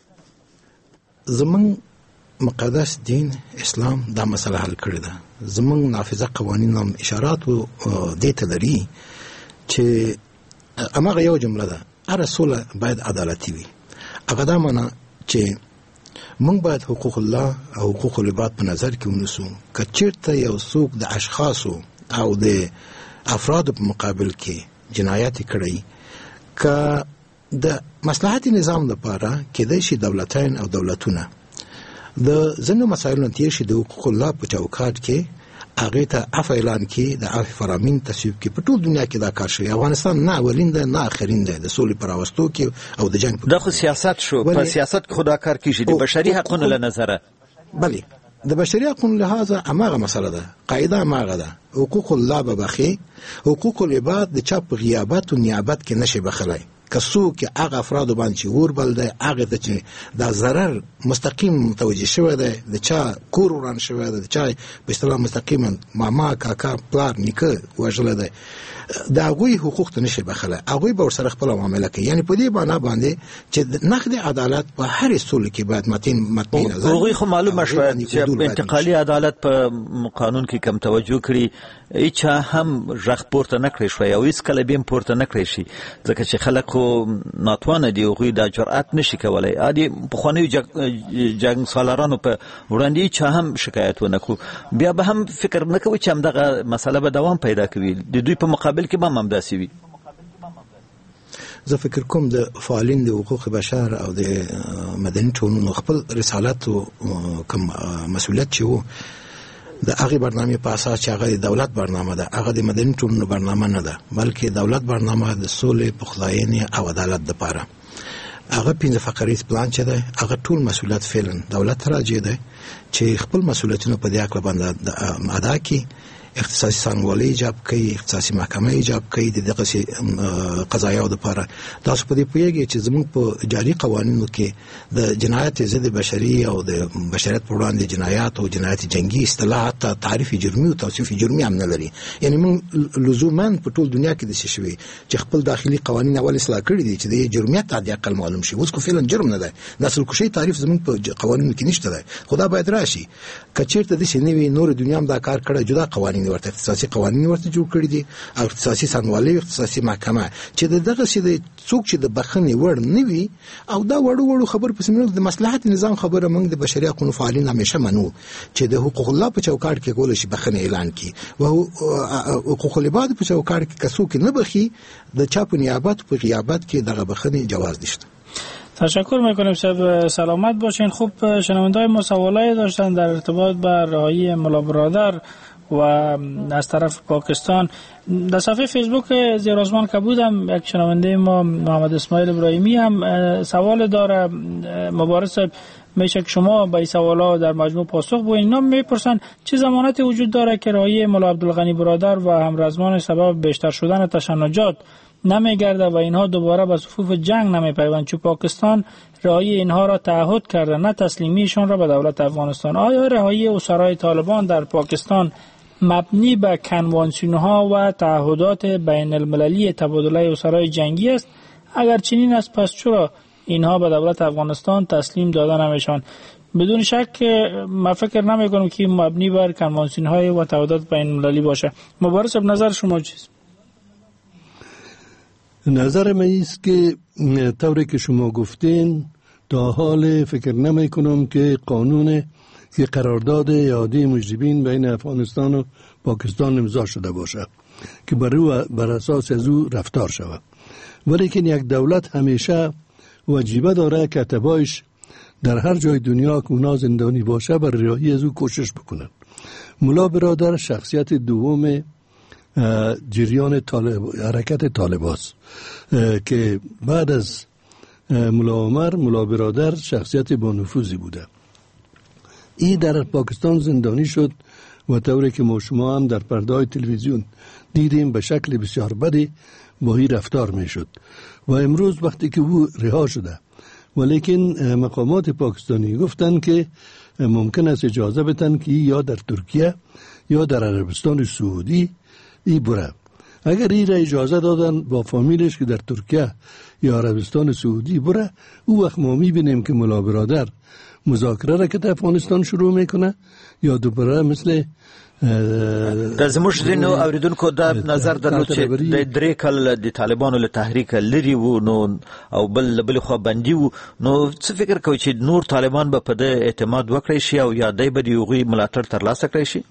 زمون مقدس دین اسلام دا مسله حل کړی ده. زمون نافذه قوانین هم اشارات و دې ته لري چې امغه یو جمله ده، هر سوله باید عدالتي وي. هغه دا معنی چې موږ باید حقوق الله او حقوق العباد په نظر کې ونیسو. که چېرته یو څوک د اشخاصو او د افرادو په مقابل کې جنایت کړی، که د مصلحت نظام لپاره کېدای شي دولتین او دولتونه د ځینو مسایلو تیر شي د حقوق الله په چوکاټ کې هغه ته عفو اعلان کی، د عفو فرامین تصویب کی. په ټول دنیا کې دا کار شوی. افغانستان نه اولین ده نه اخرین ده د سولې پر راوستو کې او د جنگ د خو سیاست شو. په سیاست کې خدا کار کیږي د بشري حقوقو له نظره. بله د بشري حقوقو لحاظه امغه مسله ده، قاعده امغه ده. حقوق الله به بخي، حقوق العباد د چا په غیابت او نیابت کې نشي بخلای. کسو کې هغه افراد باندې ور بل ده، هغه ته چې دا ضرر مستقیم متوجه شوی ده، د چا کور وران شوی ده، د چا په اصطلاح مستقیما ماما کاکا پلار نیکه وژل ده، دا غوی حقوق ته نشي بخله. هغه به ورسره خپل معامله کوي. یعنی په دې باندې چې نقد عدالت په هر سول کې باید متین نظر. هغه خو معلومه شوه چې انتقالي عدالت په قانون کې کم توجه کړی، هیڅ هم ژغ پورته نه کړی شو او هیڅ کله بیم پورته نه کړی شي، ځکه چې خلک خو ناتوانه دي، هغوی دا جرأت نشي کولای. عادي پخوانیو جنګ سالارانو په وړاندې چې هم شکایت ونه کړو، بیا به هم فکر نه کوي چې همدغه مسله به دوام پیدا کوي. د دوی په مقابل کې به هم همداسې وي. زه فکر کوم د فعالین د حقوق بشر او د مدني ټولنو خپل رسالت او کوم مسؤلیت چې وو د هغه برنامه په اساس چې هغه د دولت برنامه ده، هغه د مدني ټولنو برنامه نه ده، بلکې دولت برنامه د سولې، پخلاینې او عدالت لپاره. هغه 5 فقریز پلان چې ده هغه ټول مسؤلیت فعلا دولت راځي ده چې خپل مسؤلیتونه په دې اړه باندې ادا کړي، اختصاصي څنګهوالي ایجاب کوي، اختصاصي محکمه ایجاب کوي د دغه قضایاو لپاره. تاسو په دې پوهیږئ چې زموږ په جاري قوانینو کې د جنایت ضد بشري او د بشریت پر وړاندې جنایات او جنایت جنگي اصطلاحات تعریف جرمي او توصیف جرمي هم نه لري. یعنی موږ لزوما په ټول دنیا کې د څه شوی چې خپل داخلي قوانین اول اصلاح کړی دي چې د جرمیت عادي اقل معلوم شي. اوس کو فعلا جرم نه ده، نسل کشي تعریف زموږ په قوانینو کې نشته ده. خدا باید راشي کچیرته د سینوي نور دنیا هم دا کار کړی، جدا قوانین ورته اختصاصي قوانین ورته جوړ کړی دي او اختصاصي څنګهوالي اختصاصي محکمه چې دغه شی د څوک چې د بخښنې وړ نه وي او دا وړو خبر په سیمه د مصلحت نظام خبره موږ د بشري حقوقو فعالین همیشه منو چې د حقوق الله په چوکاټ کې کول شي بخښنه اعلان کړي او حقوق العباد په چوکاټ کې کسو کې نه بخي د چا په نیابت په غیابت کې دغه بخښنې جواز نشته. تشکر میکنیم شب سلامت باشین. خوب شنونده‌های ما سوالایی داشتن در ارتباط با رهایی ملا برادر و از طرف پاکستان. در صفحه فیسبوک زیرآسمان که بودم یک شنونده ما محمد اسماعیل ابراهیمی هم سوال داره. مبارز صاحب میشه که شما به این سوالا در مجموع پاسخ بدید. اینا میپرسن چه ضمانتی وجود داره که رهایی ملا عبدالغنی برادر و همرزمان سبب بیشتر شدن تشنجات نمیگرده و اینها دوباره به صفوف جنگ نمیپیوند، چون پاکستان رهایی اینها را تعهد کرده نه تسلیمیشان را به دولت افغانستان. آیا رهایی اسرای طالبان در پاکستان مبنی بر کنوانسیون‌ها و تعهدات بین المللی تبادله اسرای جنگی است؟ اگر چنین است پس چرا اینها به دولت افغانستان تسلیم داده نمیشن؟ بدون شک من فکر نمیکنم که مبنی بر کنوانسیون‌های و تعهدات بین المللی باشه. مبارز صاحب نظر شما چیست؟ نظر من است که طوری که شما گفتین تا حال فکر نمی کنم که قانون که قرارداد اعاده مجرمین بین افغانستان و پاکستان امضا شده باشه که بر اساس از او رفتار شود، ولیکن یک دولت همیشه واجبه داره که اتباعش در هر جای دنیا که اونا زندانی باشه بر رهایی از او کوشش بکنن. ملا برادر شخصیت دوم جریان حرکت طالباست که بعد از ملا عمر ملا برادر شخصیت با نفوذی بوده. این در پاکستان زندانی شد و طوری که ما شما هم در پرده‌های تلویزیون دیدیم به شکل بسیار بدی با این رفتار می شد و امروز وقتی که او رها شده ولیکن مقامات پاکستانی گفتن که ممکن است اجازه بدن که یا در ترکیه یا در عربستان سعودی ای بره. اگر این را اجازه دادن با فامیلش که در ترکیه یا عربستان سعودی بره، او وقت ما میبینیم که ملا برادر مذاکره را که در افغانستان شروع میکنه یا دوباره مثل د زموږ دینو اوریدونکو دا نظر درلود چې د درې کال د طالبانو له تحریک لري وو نو او بل خو باندې وو، نو څه فکر کوي چې نور طالبان به په د اعتماد وکړي شي او یا دای به دی یوغي ملاتړ ترلاسه کړي شي؟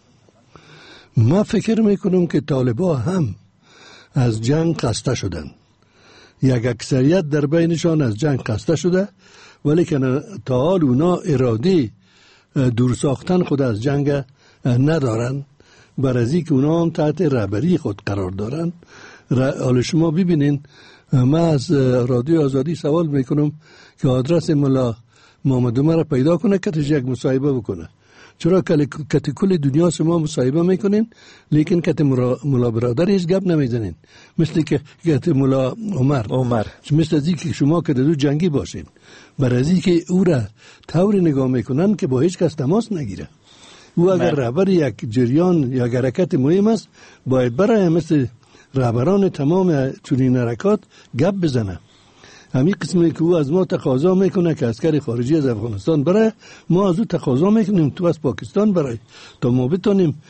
ما فکر میکنم که طالبا هم از جنگ خسته شدن. یک اکثریت در بینشان از جنگ خسته شده ولیکن تا حال اونا اراده دور ساختن خود از جنگ ندارن، برای که اونا هم تحت رهبری خود قرار دارن. حالا شما ببینین من از رادیو آزادی سوال میکنم که آدرس ملا محمد عمر پیدا کنه که یک مصاحبه بکنه. چرا که کل دنیا شما مصاحبه میکنین لیکن که ملا برادر هیچ گپ نمیزنین، مثل که ملا عمر مثل ازی که شما که دو جنگی باشین، برای که او را طوری نگاه میکنن که با هیچ کس تماس نگیره. او اگر رهبر یک جریان یا حرکت مهم است باید برای مثل رهبران تمام چنین حرکات گپ بزنه. همین قسمی که او از ما تقاضا میکنه که عسکر خارجی از افغانستان برای، ما از او تقاضا میکنیم تو از پاکستان برای، تا ما بتونیم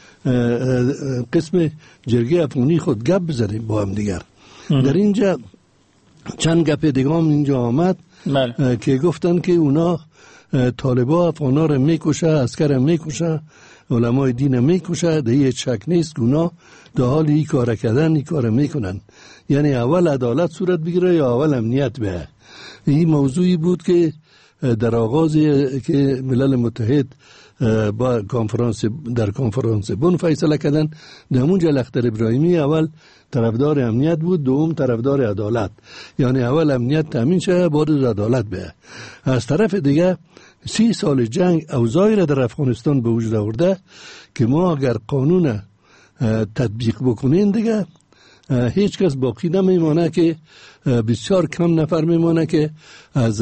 قسم جرگه افغانی خود گپ بزنیم با هم دیگر. در اینجا چند گپ دیگه هم اینجا آمد که گفتن که اونا طالبا افغانا را میکشه، عسکر را میکشه علمای دین میکشه، در هیچ شک نیست گناه در حال این کار کردن این کار میکنن. یعنی اول عدالت صورت بگیره یا اول امنیت به. این موضوعی بود که در آغاز که ملل متحد با در کنفرانس بن فیصله کردن، در اونجا لختر ابراهیمی اول طرفدار امنیت بود، دوم طرفدار عدالت. یعنی اول امنیت تامین شه بعد عدالت به. از طرف دیگه 30 سال جنگ اوضاعی را در افغانستان به وجود آورده که ما اگر قانون تطبیق بکنین دیگه هیچ کس باقی نمیمانه، که بسیار کم نفر میمانه که از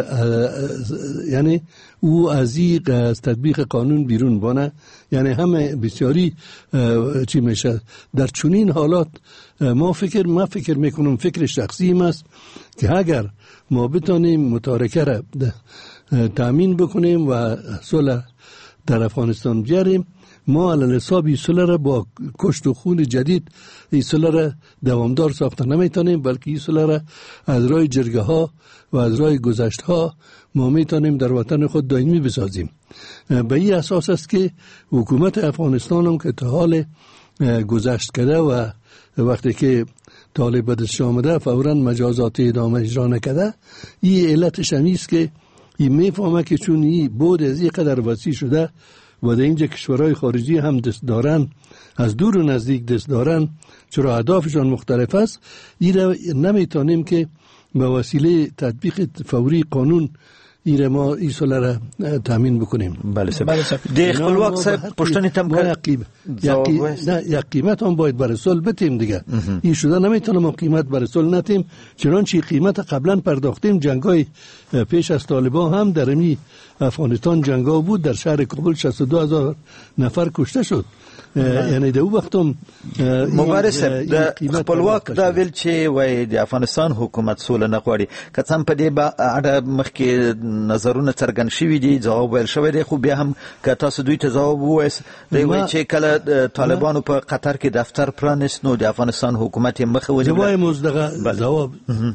یعنی او از تطبیق قانون بیرون بانه. یعنی همه بسیاری چی میشه در چنین حالات. ما فکر میکنم، فکر شخصیم است که اگر ما بتانیم متارکه را تامین بکنیم و صلح در افغانستان بیاریم، ما علی حساب این صلح را با کشت و خون جدید این صلح را دوامدار ساخته نمیتونیم، بلکه این صلح را از راه جرگه ها و از راه گذشت ها ما میتونیم در وطن خود دائمی بسازیم. به این اساس است که حکومت افغانستان هم که تا حال گذشت کرده و وقتی که طالب دست آمده فوراً مجازات اعدام اجرا نکرده، این علتش همیست که این میفهمه که چون این بود از این قدر وسیع شده و در اینجا کشورهای خارجی هم دست دارن، از دور و نزدیک دست دارن، چرا اهدافشان مختلف است، این را نمیتونیم که به وسیله تطبیق فوری قانون ما این صلح را تامین بکنیم. بله صاحب. ده خپلواک صاحب پشتنی تم یک قیمت هم باید برای صلح بتیم دیگه. این شده نمیتونم ما قیمت برای صلح نتیم، چنانچه قیمت قبلا پرداختیم. جنگای پیش از طالبان هم در امی افغانستان جنگا بود، در شهر کابل 62,000 نفر کشته شد. یعنی در وقت هم مبارز د خپلواک دا ویل چې وای د افغانستان حکومت سوله نه غواړي، که څنګه په دې اړه مخکې نظرونه څرګند شوي دي، ځواب ویل شوی دی، خو بیا هم که تاسو دوی ته ځواب ووایاست، دوی وایي چې کله طالبانو په قطر کې دفتر پرانیست نو د افغانستان حکومت یې مخه ونیوله. جواب مصدقه ځواب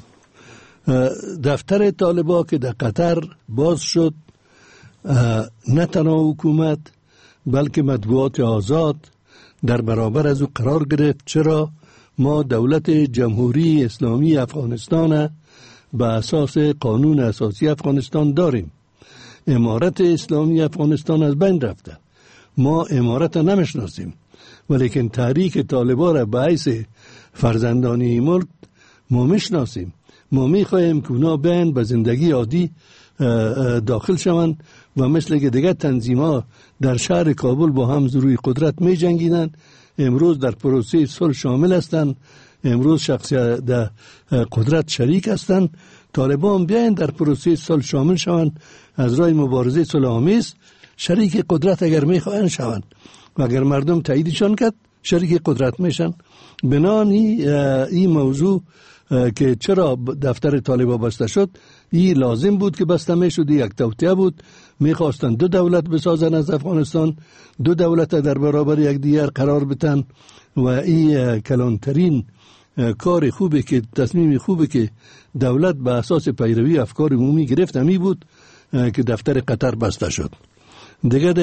دفتر طالبان که در قطر باز شد، نه تنها حکومت بلکه مطبوعات آزاد در برابر از او قرار گرفت. چرا؟ ما دولت جمهوری اسلامی افغانستان به اساس قانون اساسی افغانستان داریم. امارت اسلامی افغانستان از بین رفته، ما امارت نمیشناسیم، ولیکن تحریک طالبان را به حیث فرزندانی ملک ما میشناسیم. ما میخواهیم که اونا بیان به زندگی عادی داخل شوند و مثل که دیگه تنظیم‌ها در شهر کابل با هم روی قدرت می جنگیدن. امروز در پروسه صلح شامل هستند، امروز شخصیت در قدرت شریک هستند. طالبان بیاین در پروسه صلح شامل شوند، از راه مبارزه صلح‌آمیز شریک قدرت اگر میخواهند شوند و اگر مردم تاییدشان کرد شریک قدرت میشن. بنابراین این موضوع که چرا دفتر طالبان بسته شد، این لازم بود که بسته میشد، یک توطئه بود. میخواستن دو دولت بسازن از افغانستان، دو دولت در برابر یک دیگر قرار بدن و این کلانترین کار خوبه که تصمیم خوبه که دولت به اساس پیروی افکار عمومی گرفت همی بود که دفتر قطر بسته شد. دیگه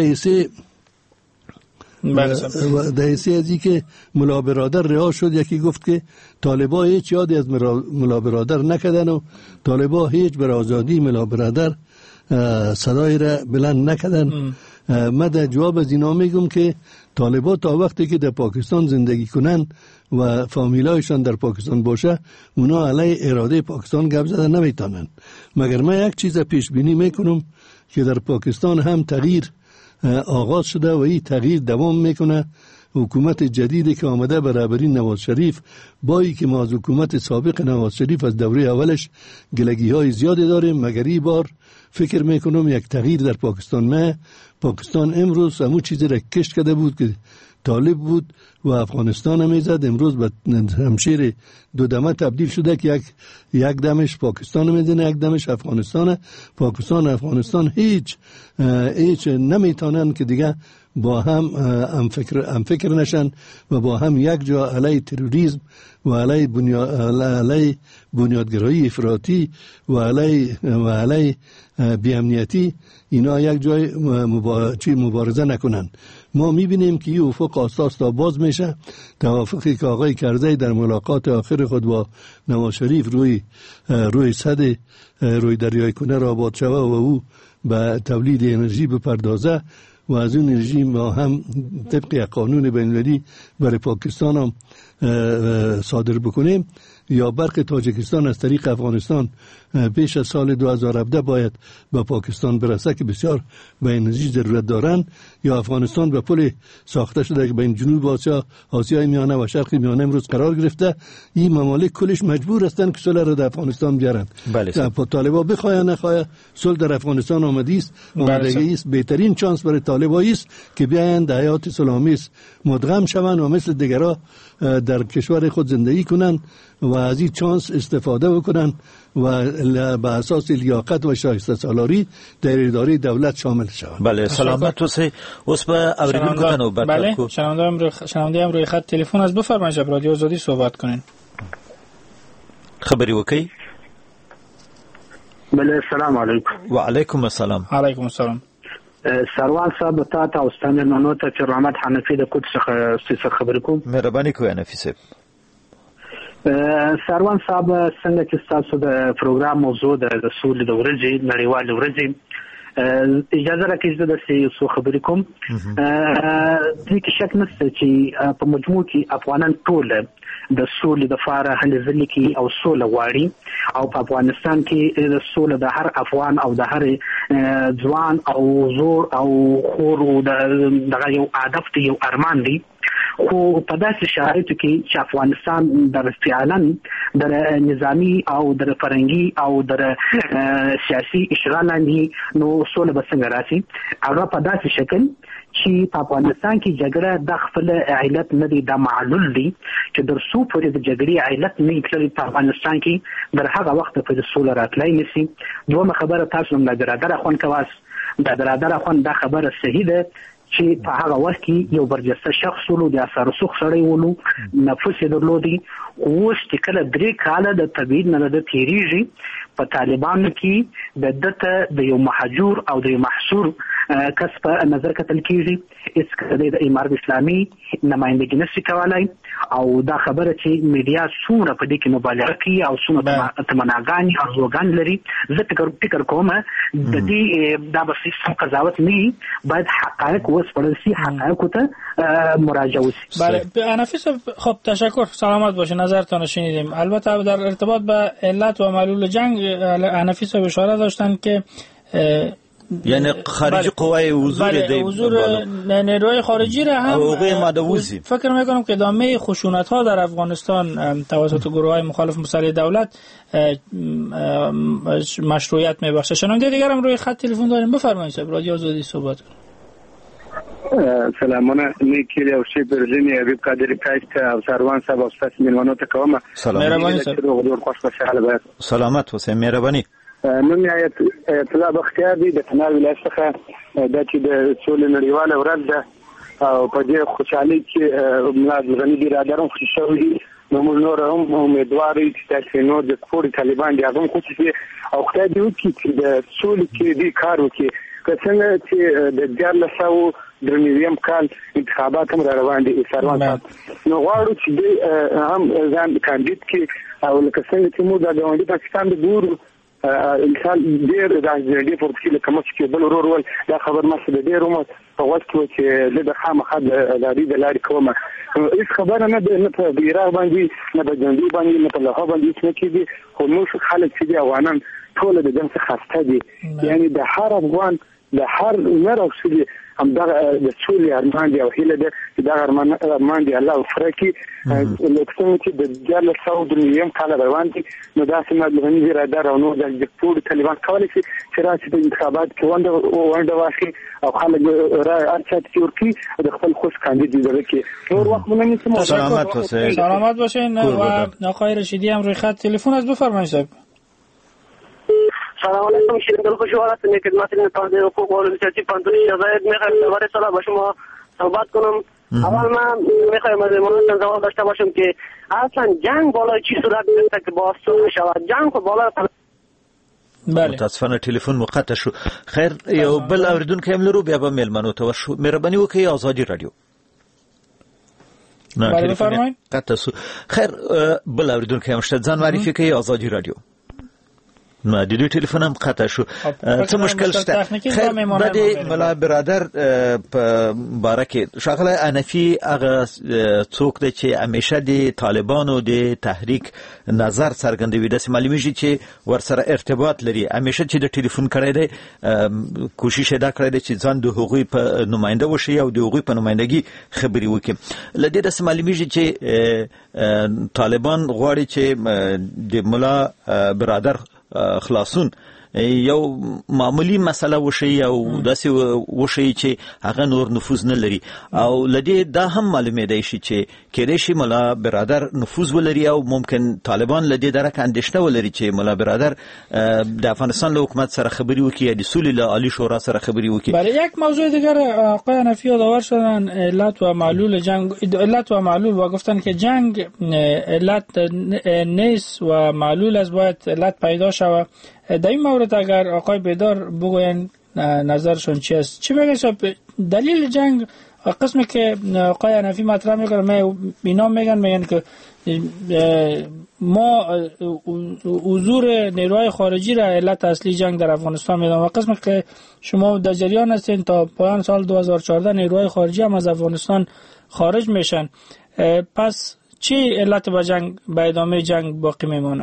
در حیثی ازی که ملا برادر رها شد، یکی گفت که طالبا هیچ یادی از ملا برادر نکردن و طالبا هیچ بر آزادی ملا برادر صدای را بلند نکردن. من در جواب از اینا میگم که طالبا تا وقتی که در پاکستان زندگی کنن و فامیلایشان در پاکستان باشه، اونا علیه اراده پاکستان گپ زدن نمیتونن. مگر من یک چیز پیش بینی میکنم که در پاکستان هم تغییر آغاز شده و این تغییر دوام میکنه. حکومت جدیدی که آمده برابری نواز شریف، بایی که ما از حکومت سابق نواز شریف از دوره اولش گلگی های زیادی داریم، مگر این بار فکر میکنم یک تغییر در پاکستان. پاکستان امروز همون چیزی را کشت کرده بود که طالب بود و افغانستان میزد، امروز به همشیر دو دمه تبدیل شده که یک دمش پاکستان میزنه، یک دمش افغانستان. پاکستان و افغانستان هیچ نمیتونن که دیگه با هم فکر نشن و با هم یک جا علیه تروریسم و علیه بنیادگرایی افراطی و علیه بی‌امنیتی اینا یک جای مبارزه نکنن. ما میبینیم که این افق آستا باز میشه. توافقی که آقای کرزی در ملاقات آخر خود با نواز شریف روی سد روی دریای کنه را آباد شوه و او به تولید انرژی بپردازه و از اون انرژی ما هم طبق قانون بین‌المللی برای پاکستان هم صادر بکنیم، یا برق تاجیکستان از طریق افغانستان پیش از سال 2017 باید به پاکستان برسه که بسیار به انرژی ضرورت دارن، یا افغانستان به پل ساخته شده که بین جنوب آسیای میانه و شرق میانه امروز قرار گرفته. این ممالک کلش مجبور هستند که صلح را در افغانستان بیارن. طالبان بخواهند نخواهند صلح در افغانستان آمده است. بهترین چانس برای طالبان است که بیایند در حیات صلح‌آمیز مدغم شوند و مثل دیگرها در کشور خود زندگی کنند و از این چانس استفاده بکنن و به اساس لیاقت و شایسته سالاری در اداره دولت شامل شوند. بله، سلامت اوسئ. اوس به اوریدونکو ته نوبت بله، شنونده هم روی خط تلفن از بفرمایید، رادیو آزادی صحبت کنین. خبری وکي. بله، السلام علیکم. و علیکم السلام. علیکم السلام. سروان صاحب تا استاد نونو ته رحمت حنفی د کوټ څخه خبر کوم. مهرباني کوئ حنفی صاحب. سروان صاحب څنګه چې تاسو د پروګرام موضوع د سولې د ورځې نړیوال ورځې اجازه راکړئ چې د څه خبرې کوم. دې کې شک نشته چې په مجموع کې افغانان ټول د سولې د لپاره هلې ځلې کې او سوله غواړي، او په افغانستان کې د سوله د هر افغان او د هر ځوان او زور او خور دغه یو هدف دی، یو ارمان دی. خو په داسې شرایطو کې چې افغانستان در فعلا در نظامی او در فرهنګي او در سیاسي اشغال لاندې، نو سوله به څنګه راشي؟ هغه په داسې شکل چې په افغانستان کې جګړه د خپل علت نه دی، د معلول دی چې در څو پورې د جګړې علت نه تللی په افغانستان کې در هغه وخت په سوله راتلای نشي. دومره خبره تاسو هم د برادر اخوان کواس د برادر اخوان دا خبره صحیح ده چې په هغه وخت کې یو برجسته شخص ولو، د اثر رسوخ سړی ولو، نفوس یې درلودي. اوس چې کله 3 کاله د تبعید نه د تیریږي په طالبانو کې د دته د یو مهاجر او د محصور کس په نظر کتل کیږي، هیڅ کله د امارت اسلامي نمائندګي نشي کولای. او دا خبره چې میډیا څومره په دې کې مبالغه کوي او څومره تمناګانې ارزوګان لري، زه فکر کوم د دې دا به سم قضاوت نه، باید حقایق وسپړل شي، حقایق ته مراجعه وشي. بله نفیس، خب تشکر، سلامت باشه. نظرتون شنیدیم. البته در ارتباط با علت و معلول جنگ نفیس اشاره داشتن که یعنی خارجی قوای حضور نیروهای خارجی را هم فکر میکنم که ادامه خشونت ها در افغانستان توسط گروه های مخالف مسلح دولت مشروعیت میبخشه. شنونده دیگر هم روی خط تلفن داریم، بفرمایید صاحب، رادیو آزادی صحبت کنید. سلامونه، نیکی او شی برلینی حبیب قادری کایست او سروان صاحب او تاسو ملمنو ته کوم. مهرباني صاحب. سلامت اوسئ. مهرباني. نوم یې اطلاع بختیار دی د کونړ ولایت څخه، د چې د سولې نړیواله ورځ ده او په دې خوشحالۍ کې ملا غني برادر هم خوشی شوي، نو موږ نور هم امیدوار یو چې تاسو نور د کور طالبان دي هغه خوشی شي او خدای دې وکړي چې د سولې کې دې کار وکړي. که څنګه چې د 1493 کال انتخابات هم روان دي سروان صاحب، نو غواړو چې هم ځان کاندید کې او لکه څنګه چې موږ د ګاونډي پاکستان د ګورو انسان ډېر راځي په پرتګال کې کوم چې بل ورول دا خبر ما څه ډېر عمر په وخت کې چې د خامخا د لاري کومه هیڅ خبره نه په بیرغ باندې نه په جنډي باندې نه په لوحه باندې څه کېږي، خو موږ خلک چې افغانان ټول د جنس خاصه دي، یعنی د هر افغان د هر نر او سړي هم دا د سولې ارمان دی او هیله ده چې دا ارمان دی الله فرقي لکه څنګه چې د 1493 کال روان دي، نو دا سمه غني برادر او نو د ټول طالبان کولای شي چې راشي په انتخابات کې ونده واخلي او خلک رای ارچات ترکی د خپل خوش کاندید درکې نور وخت مونږ نه سلامت باشین. و آقای رشیدی هم روی خط تلفن از بفرمایید. سلام علیکم. شیرین دل خوشحال هستم که خدمت نهاد حقوق و بسیاری پانتوری شاید میخوایم درباره سال با شما صحبت کنم. اول من میخوایم از ایمانتون جواب داشته باشم که اصلا جنگ بالای چی صورت گرفته که با صلح شود؟ جنگ خو بالای بله. متاسفانه تلفن مقطع شو. خیر یو بل اوریدونکو هم لرو بیا به میلمنو ته ورشو. مهرباني وکړئ آزادی رادیو. نه تلفن قطع شو. خیر بل اوریدونکو هم شته ځان معرفي کوي آزادی رادیو. ما د دوی تلیفون هم قطع شو. څه مشکل شته؟ خیر د ملا برادر په باره کې ښاغلی حنفي هغه څوک دی چې همیشه د طالبانو د تحریک نظر څرګندوي، داسې معلومیږي چې ورسره ارتباط لري. همیشه چې د ټلیفون کړی دی کوشش یې دا کړی دی چې ځان د هغوی په نماینده وشي او د هغوی په نمایندګي خبرې وکړي. له دې داسې معلومیږي چې طالبان غواړي چې د ملا برادر خلاصون یو معمولی مسله وشي او داسې وشي چې هغه نور نفوذ نه لري، او لدې دا هم معلومه دی چې کېدای شي ملا برادر نفوذ ولري او ممکن طالبان لدې درک اندېښنه ولري چې ملا برادر د افغانستان له حکومت سره خبرې وکړي یا د سولې له عالی شورا سره خبرې وکړي. برای یک موضوع دیگر آقای حنفی یادآور شدن علت و معلول جنگ، علت و معلول، و گفتن که جنگ علت نیست و معلول از باید علت پیدا شود. در این مورد اگر آقای بیدار بگوین نظرشون چی است؟ چی بگه دلیل جنگ؟ قسمی که آقای حنفی مطرح میکنه اینا میگن که ما حضور نیروهای خارجی را علت اصلی جنگ در افغانستان میدونم، و قسمی که شما در جریان هستین تا پایان سال 2014 نیروهای خارجی هم از افغانستان خارج میشن. پس چی علت به ادامه جنگ باقی میمونه؟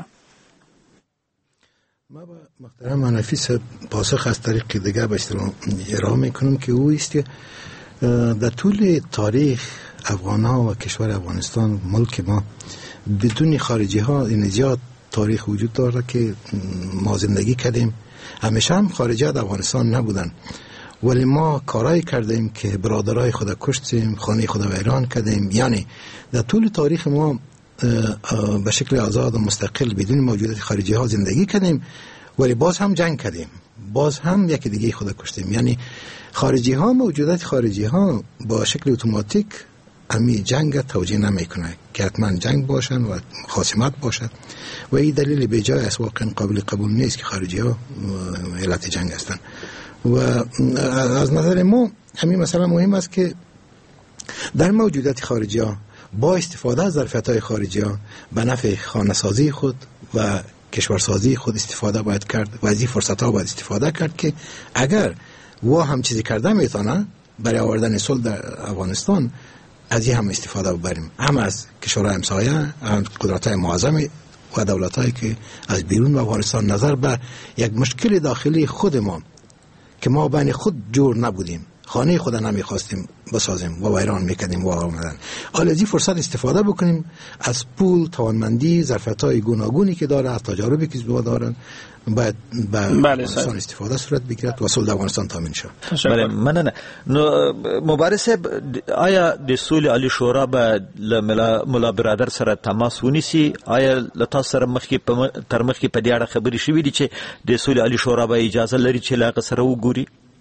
ما با محترم حنفی پاسخ از طریق دیگه به ارائه میکنم که او است که در طول تاریخ افغان ها و کشور افغانستان ملک ما بدون خارجی ها این زیاد تاریخ وجود داره که ما زندگی کردیم. همیشه هم خارجی ها در افغانستان نبودن، ولی ما کارایی کردیم که برادرای خود کشتیم، خانه خود ویران کردیم. یعنی در طول تاریخ ما به شکل آزاد و مستقل بدون موجودیت خارجی ها زندگی کردیم، ولی باز هم جنگ کردیم، باز هم یکی دیگه خود کشتیم. یعنی خارجی ها، موجودیت خارجی ها با شکل اتوماتیک امی جنگ توجیه نمیکنه که حتما جنگ باشن و خاصمت باشد، و این دلیل بیجای است، واقعا قابل قبول نیست که خارجی ها علت جنگ هستند. و از نظر ما همین مثلا مهم است که در موجودیت خارجی ها با استفاده از ظرفیت‌های خارجی ها به نفع خانه‌سازی خود و کشورسازی خود استفاده باید کرد و از این فرصت‌ها باید استفاده کرد که اگر و هم چیزی کرده میتونه برای آوردن صلح در افغانستان از این هم استفاده ببریم، هم از کشورهای همسایه، هم قدرت‌های معظم و دولت‌هایی که از بیرون و افغانستان نظر به یک مشکل داخلی خود ما که ما بین خود جور نبودیم، خانه خود نمیخواستیم بسازیم و ویران میکردیم و آمدن، حالا از این فرصت استفاده بکنیم، از پول، توانمندی، ظرفیت‌های گوناگونی که داره، از تجاربی که دارن، باید به افغانستان استفاده صورت بگیرد و صلح افغانستان تامین شود. بله مننه. نو مبارز آیا د صلح عالی شورا به ملا برادر سره تماس ونیسي؟ آیا لتا سره تر مخکې په دې اړه خبرې شوې دي چې د صلح عالی شورا به اجازه لري چې لاغه سره وګوري؟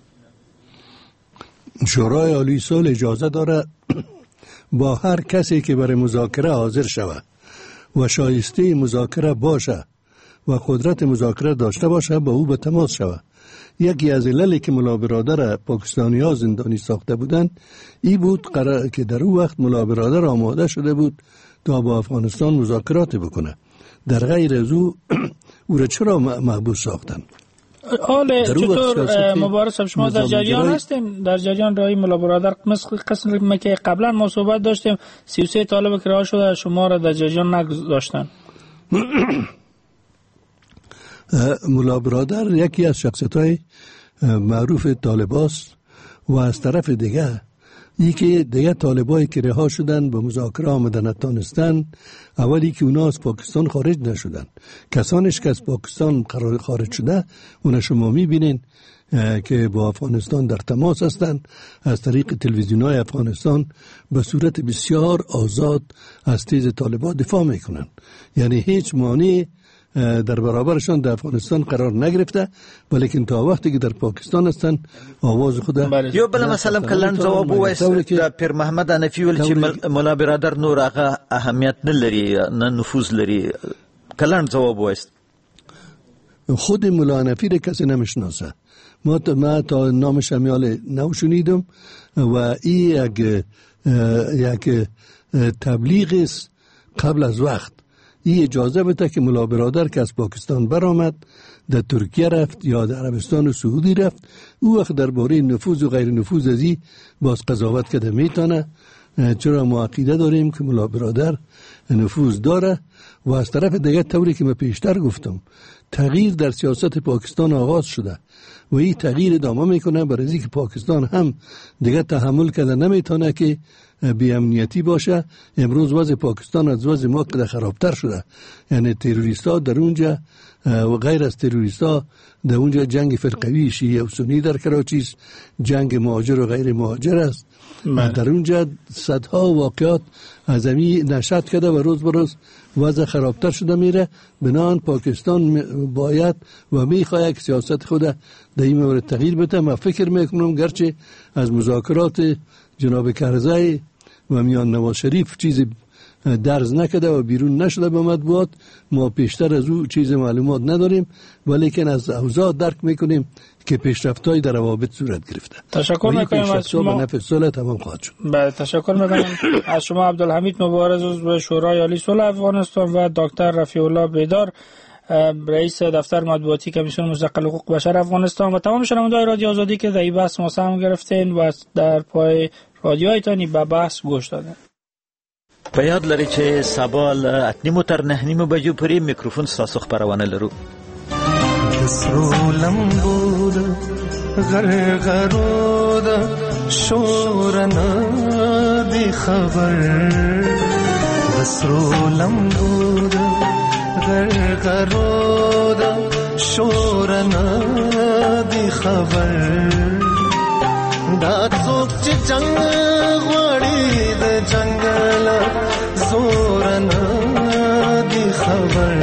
شورای عالی صلح اجازه داره با هر کسی که برای مذاکره حاضر شود و شایسته مذاکره باشه و قدرت مذاکره داشته باشه با او به تماس شود. یکی از عللی که ملا برادر پاکستانی ها زندانی ساخته بودند ای بود که در او وقت ملا برادر آماده شده بود تا با افغانستان مذاکرات بکنه. در غیر از او را چرا محبوس ساختن؟ حال چطور مبارز صاحب شما در جریان هستیم؟ در جریان رای ملا برادر قسم که قبلا ما صحبت داشتیم 33 طالب که رها شده شما را در جریان نگذاشتن. ملا برادر یکی از شخصیت‌های معروف طالباست و از طرف دیگه یکی دیگه طالبایی که رها شدن به مذاکره آمدن نتانستن، اولی که اونا از پاکستان خارج نشدن، کسانش که از پاکستان خارج شده اونا شما میبینین که با افغانستان در تماس هستن، از طریق تلویزیون‌های افغانستان به صورت بسیار آزاد از تیز طالبان دفاع میکنن. یعنی هیچ مانع در برابرشان در افغانستان قرار نگرفته، ولیکن تا وقتی که در پاکستان هستن آواز خود یو بل مثلا کلن جواب وایس د پیر محمد حنفی ول چې مولا برادر نور هغه اهمیت نه لري نه نفوذ لري، کلن جواب وایس. خود مولا حنفی را کسی نمیشناسه، ما تا نامش همیال نوشنیدم و این یک تبلیغ است قبل از وقت. این اجازه بده که مولا برادر که از پاکستان برآمد در ترکیه رفت یا در عربستان و سعودی رفت، او وقت درباره نفوذ و غیر نفوذ ازی باز قضاوت کرده میتونه، چرا ما عقیده داریم که مولا برادر نفوذ داره. و از طرف دیگه طوری که من پیشتر گفتم تغییر در سیاست پاکستان آغاز شده و این تغییر ادامه میکنه، برای اینکه پاکستان هم دیگه تحمل کرده نمیتونه که بی امنیتی باشه. امروز وضع پاکستان از وضع ما که خرابتر شده، یعنی تروریست ها در اونجا و غیر از تروریست ها در اونجا جنگ فرقوی شیعه و سنی در کراچی است، جنگ مهاجر و غیر مهاجر است. در اونجا صدها واقعات از همین نشأت کرده و روز به روز وضع خرابتر شده میره. بنابراین پاکستان باید و میخواهد که سیاست خود در این مورد تغییر بده. من فکر میکنم گرچه از مذاکرات جناب کرزی و میان نواز شریف چیزی درز نکده و بیرون نشده به مطبوعات، ما پیشتر از او چیز معلومات نداریم، ولیکن از اوضاع درک میکنیم که پیشرفت‌های در روابط صورت گرفته. تشکر میکنیم از شما. به نفع صلح تمام خواهد شد. بله تشکر میکنیم از شما عبدالحمید مبارز عضو شورای عالی صلح افغانستان و دکتر رفیع الله بیدار رئیس دفتر مطبوعاتی کمیسیون مستقل حقوق بشر افغانستان و تمام شنوندگان رادیو آزادی که در این بحث ما سهم گرفتین و در پای رادیوهایتان به بحث گوش دادین. په یاد لرئ چې سبا له 8:30 تر 9:30 بجو پورې میکروفون ستاسو خپرونه لرو. سرو لمبو د غرغرو د شور نه دی خبر، سرو لمبو د غرغرو د شور نه دی خبر، دا څوک چې جنگ غواړي د جنگل زور نه دی خبر،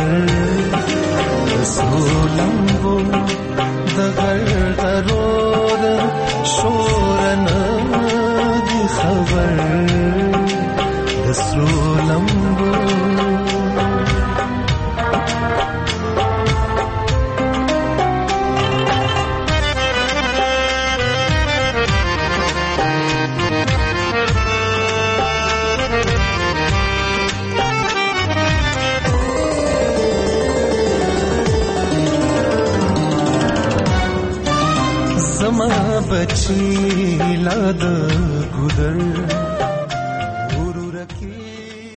سرو لمبو د غرغرو د شور نه دی خبر، د سرو لمبو زما بچی لاد ګودر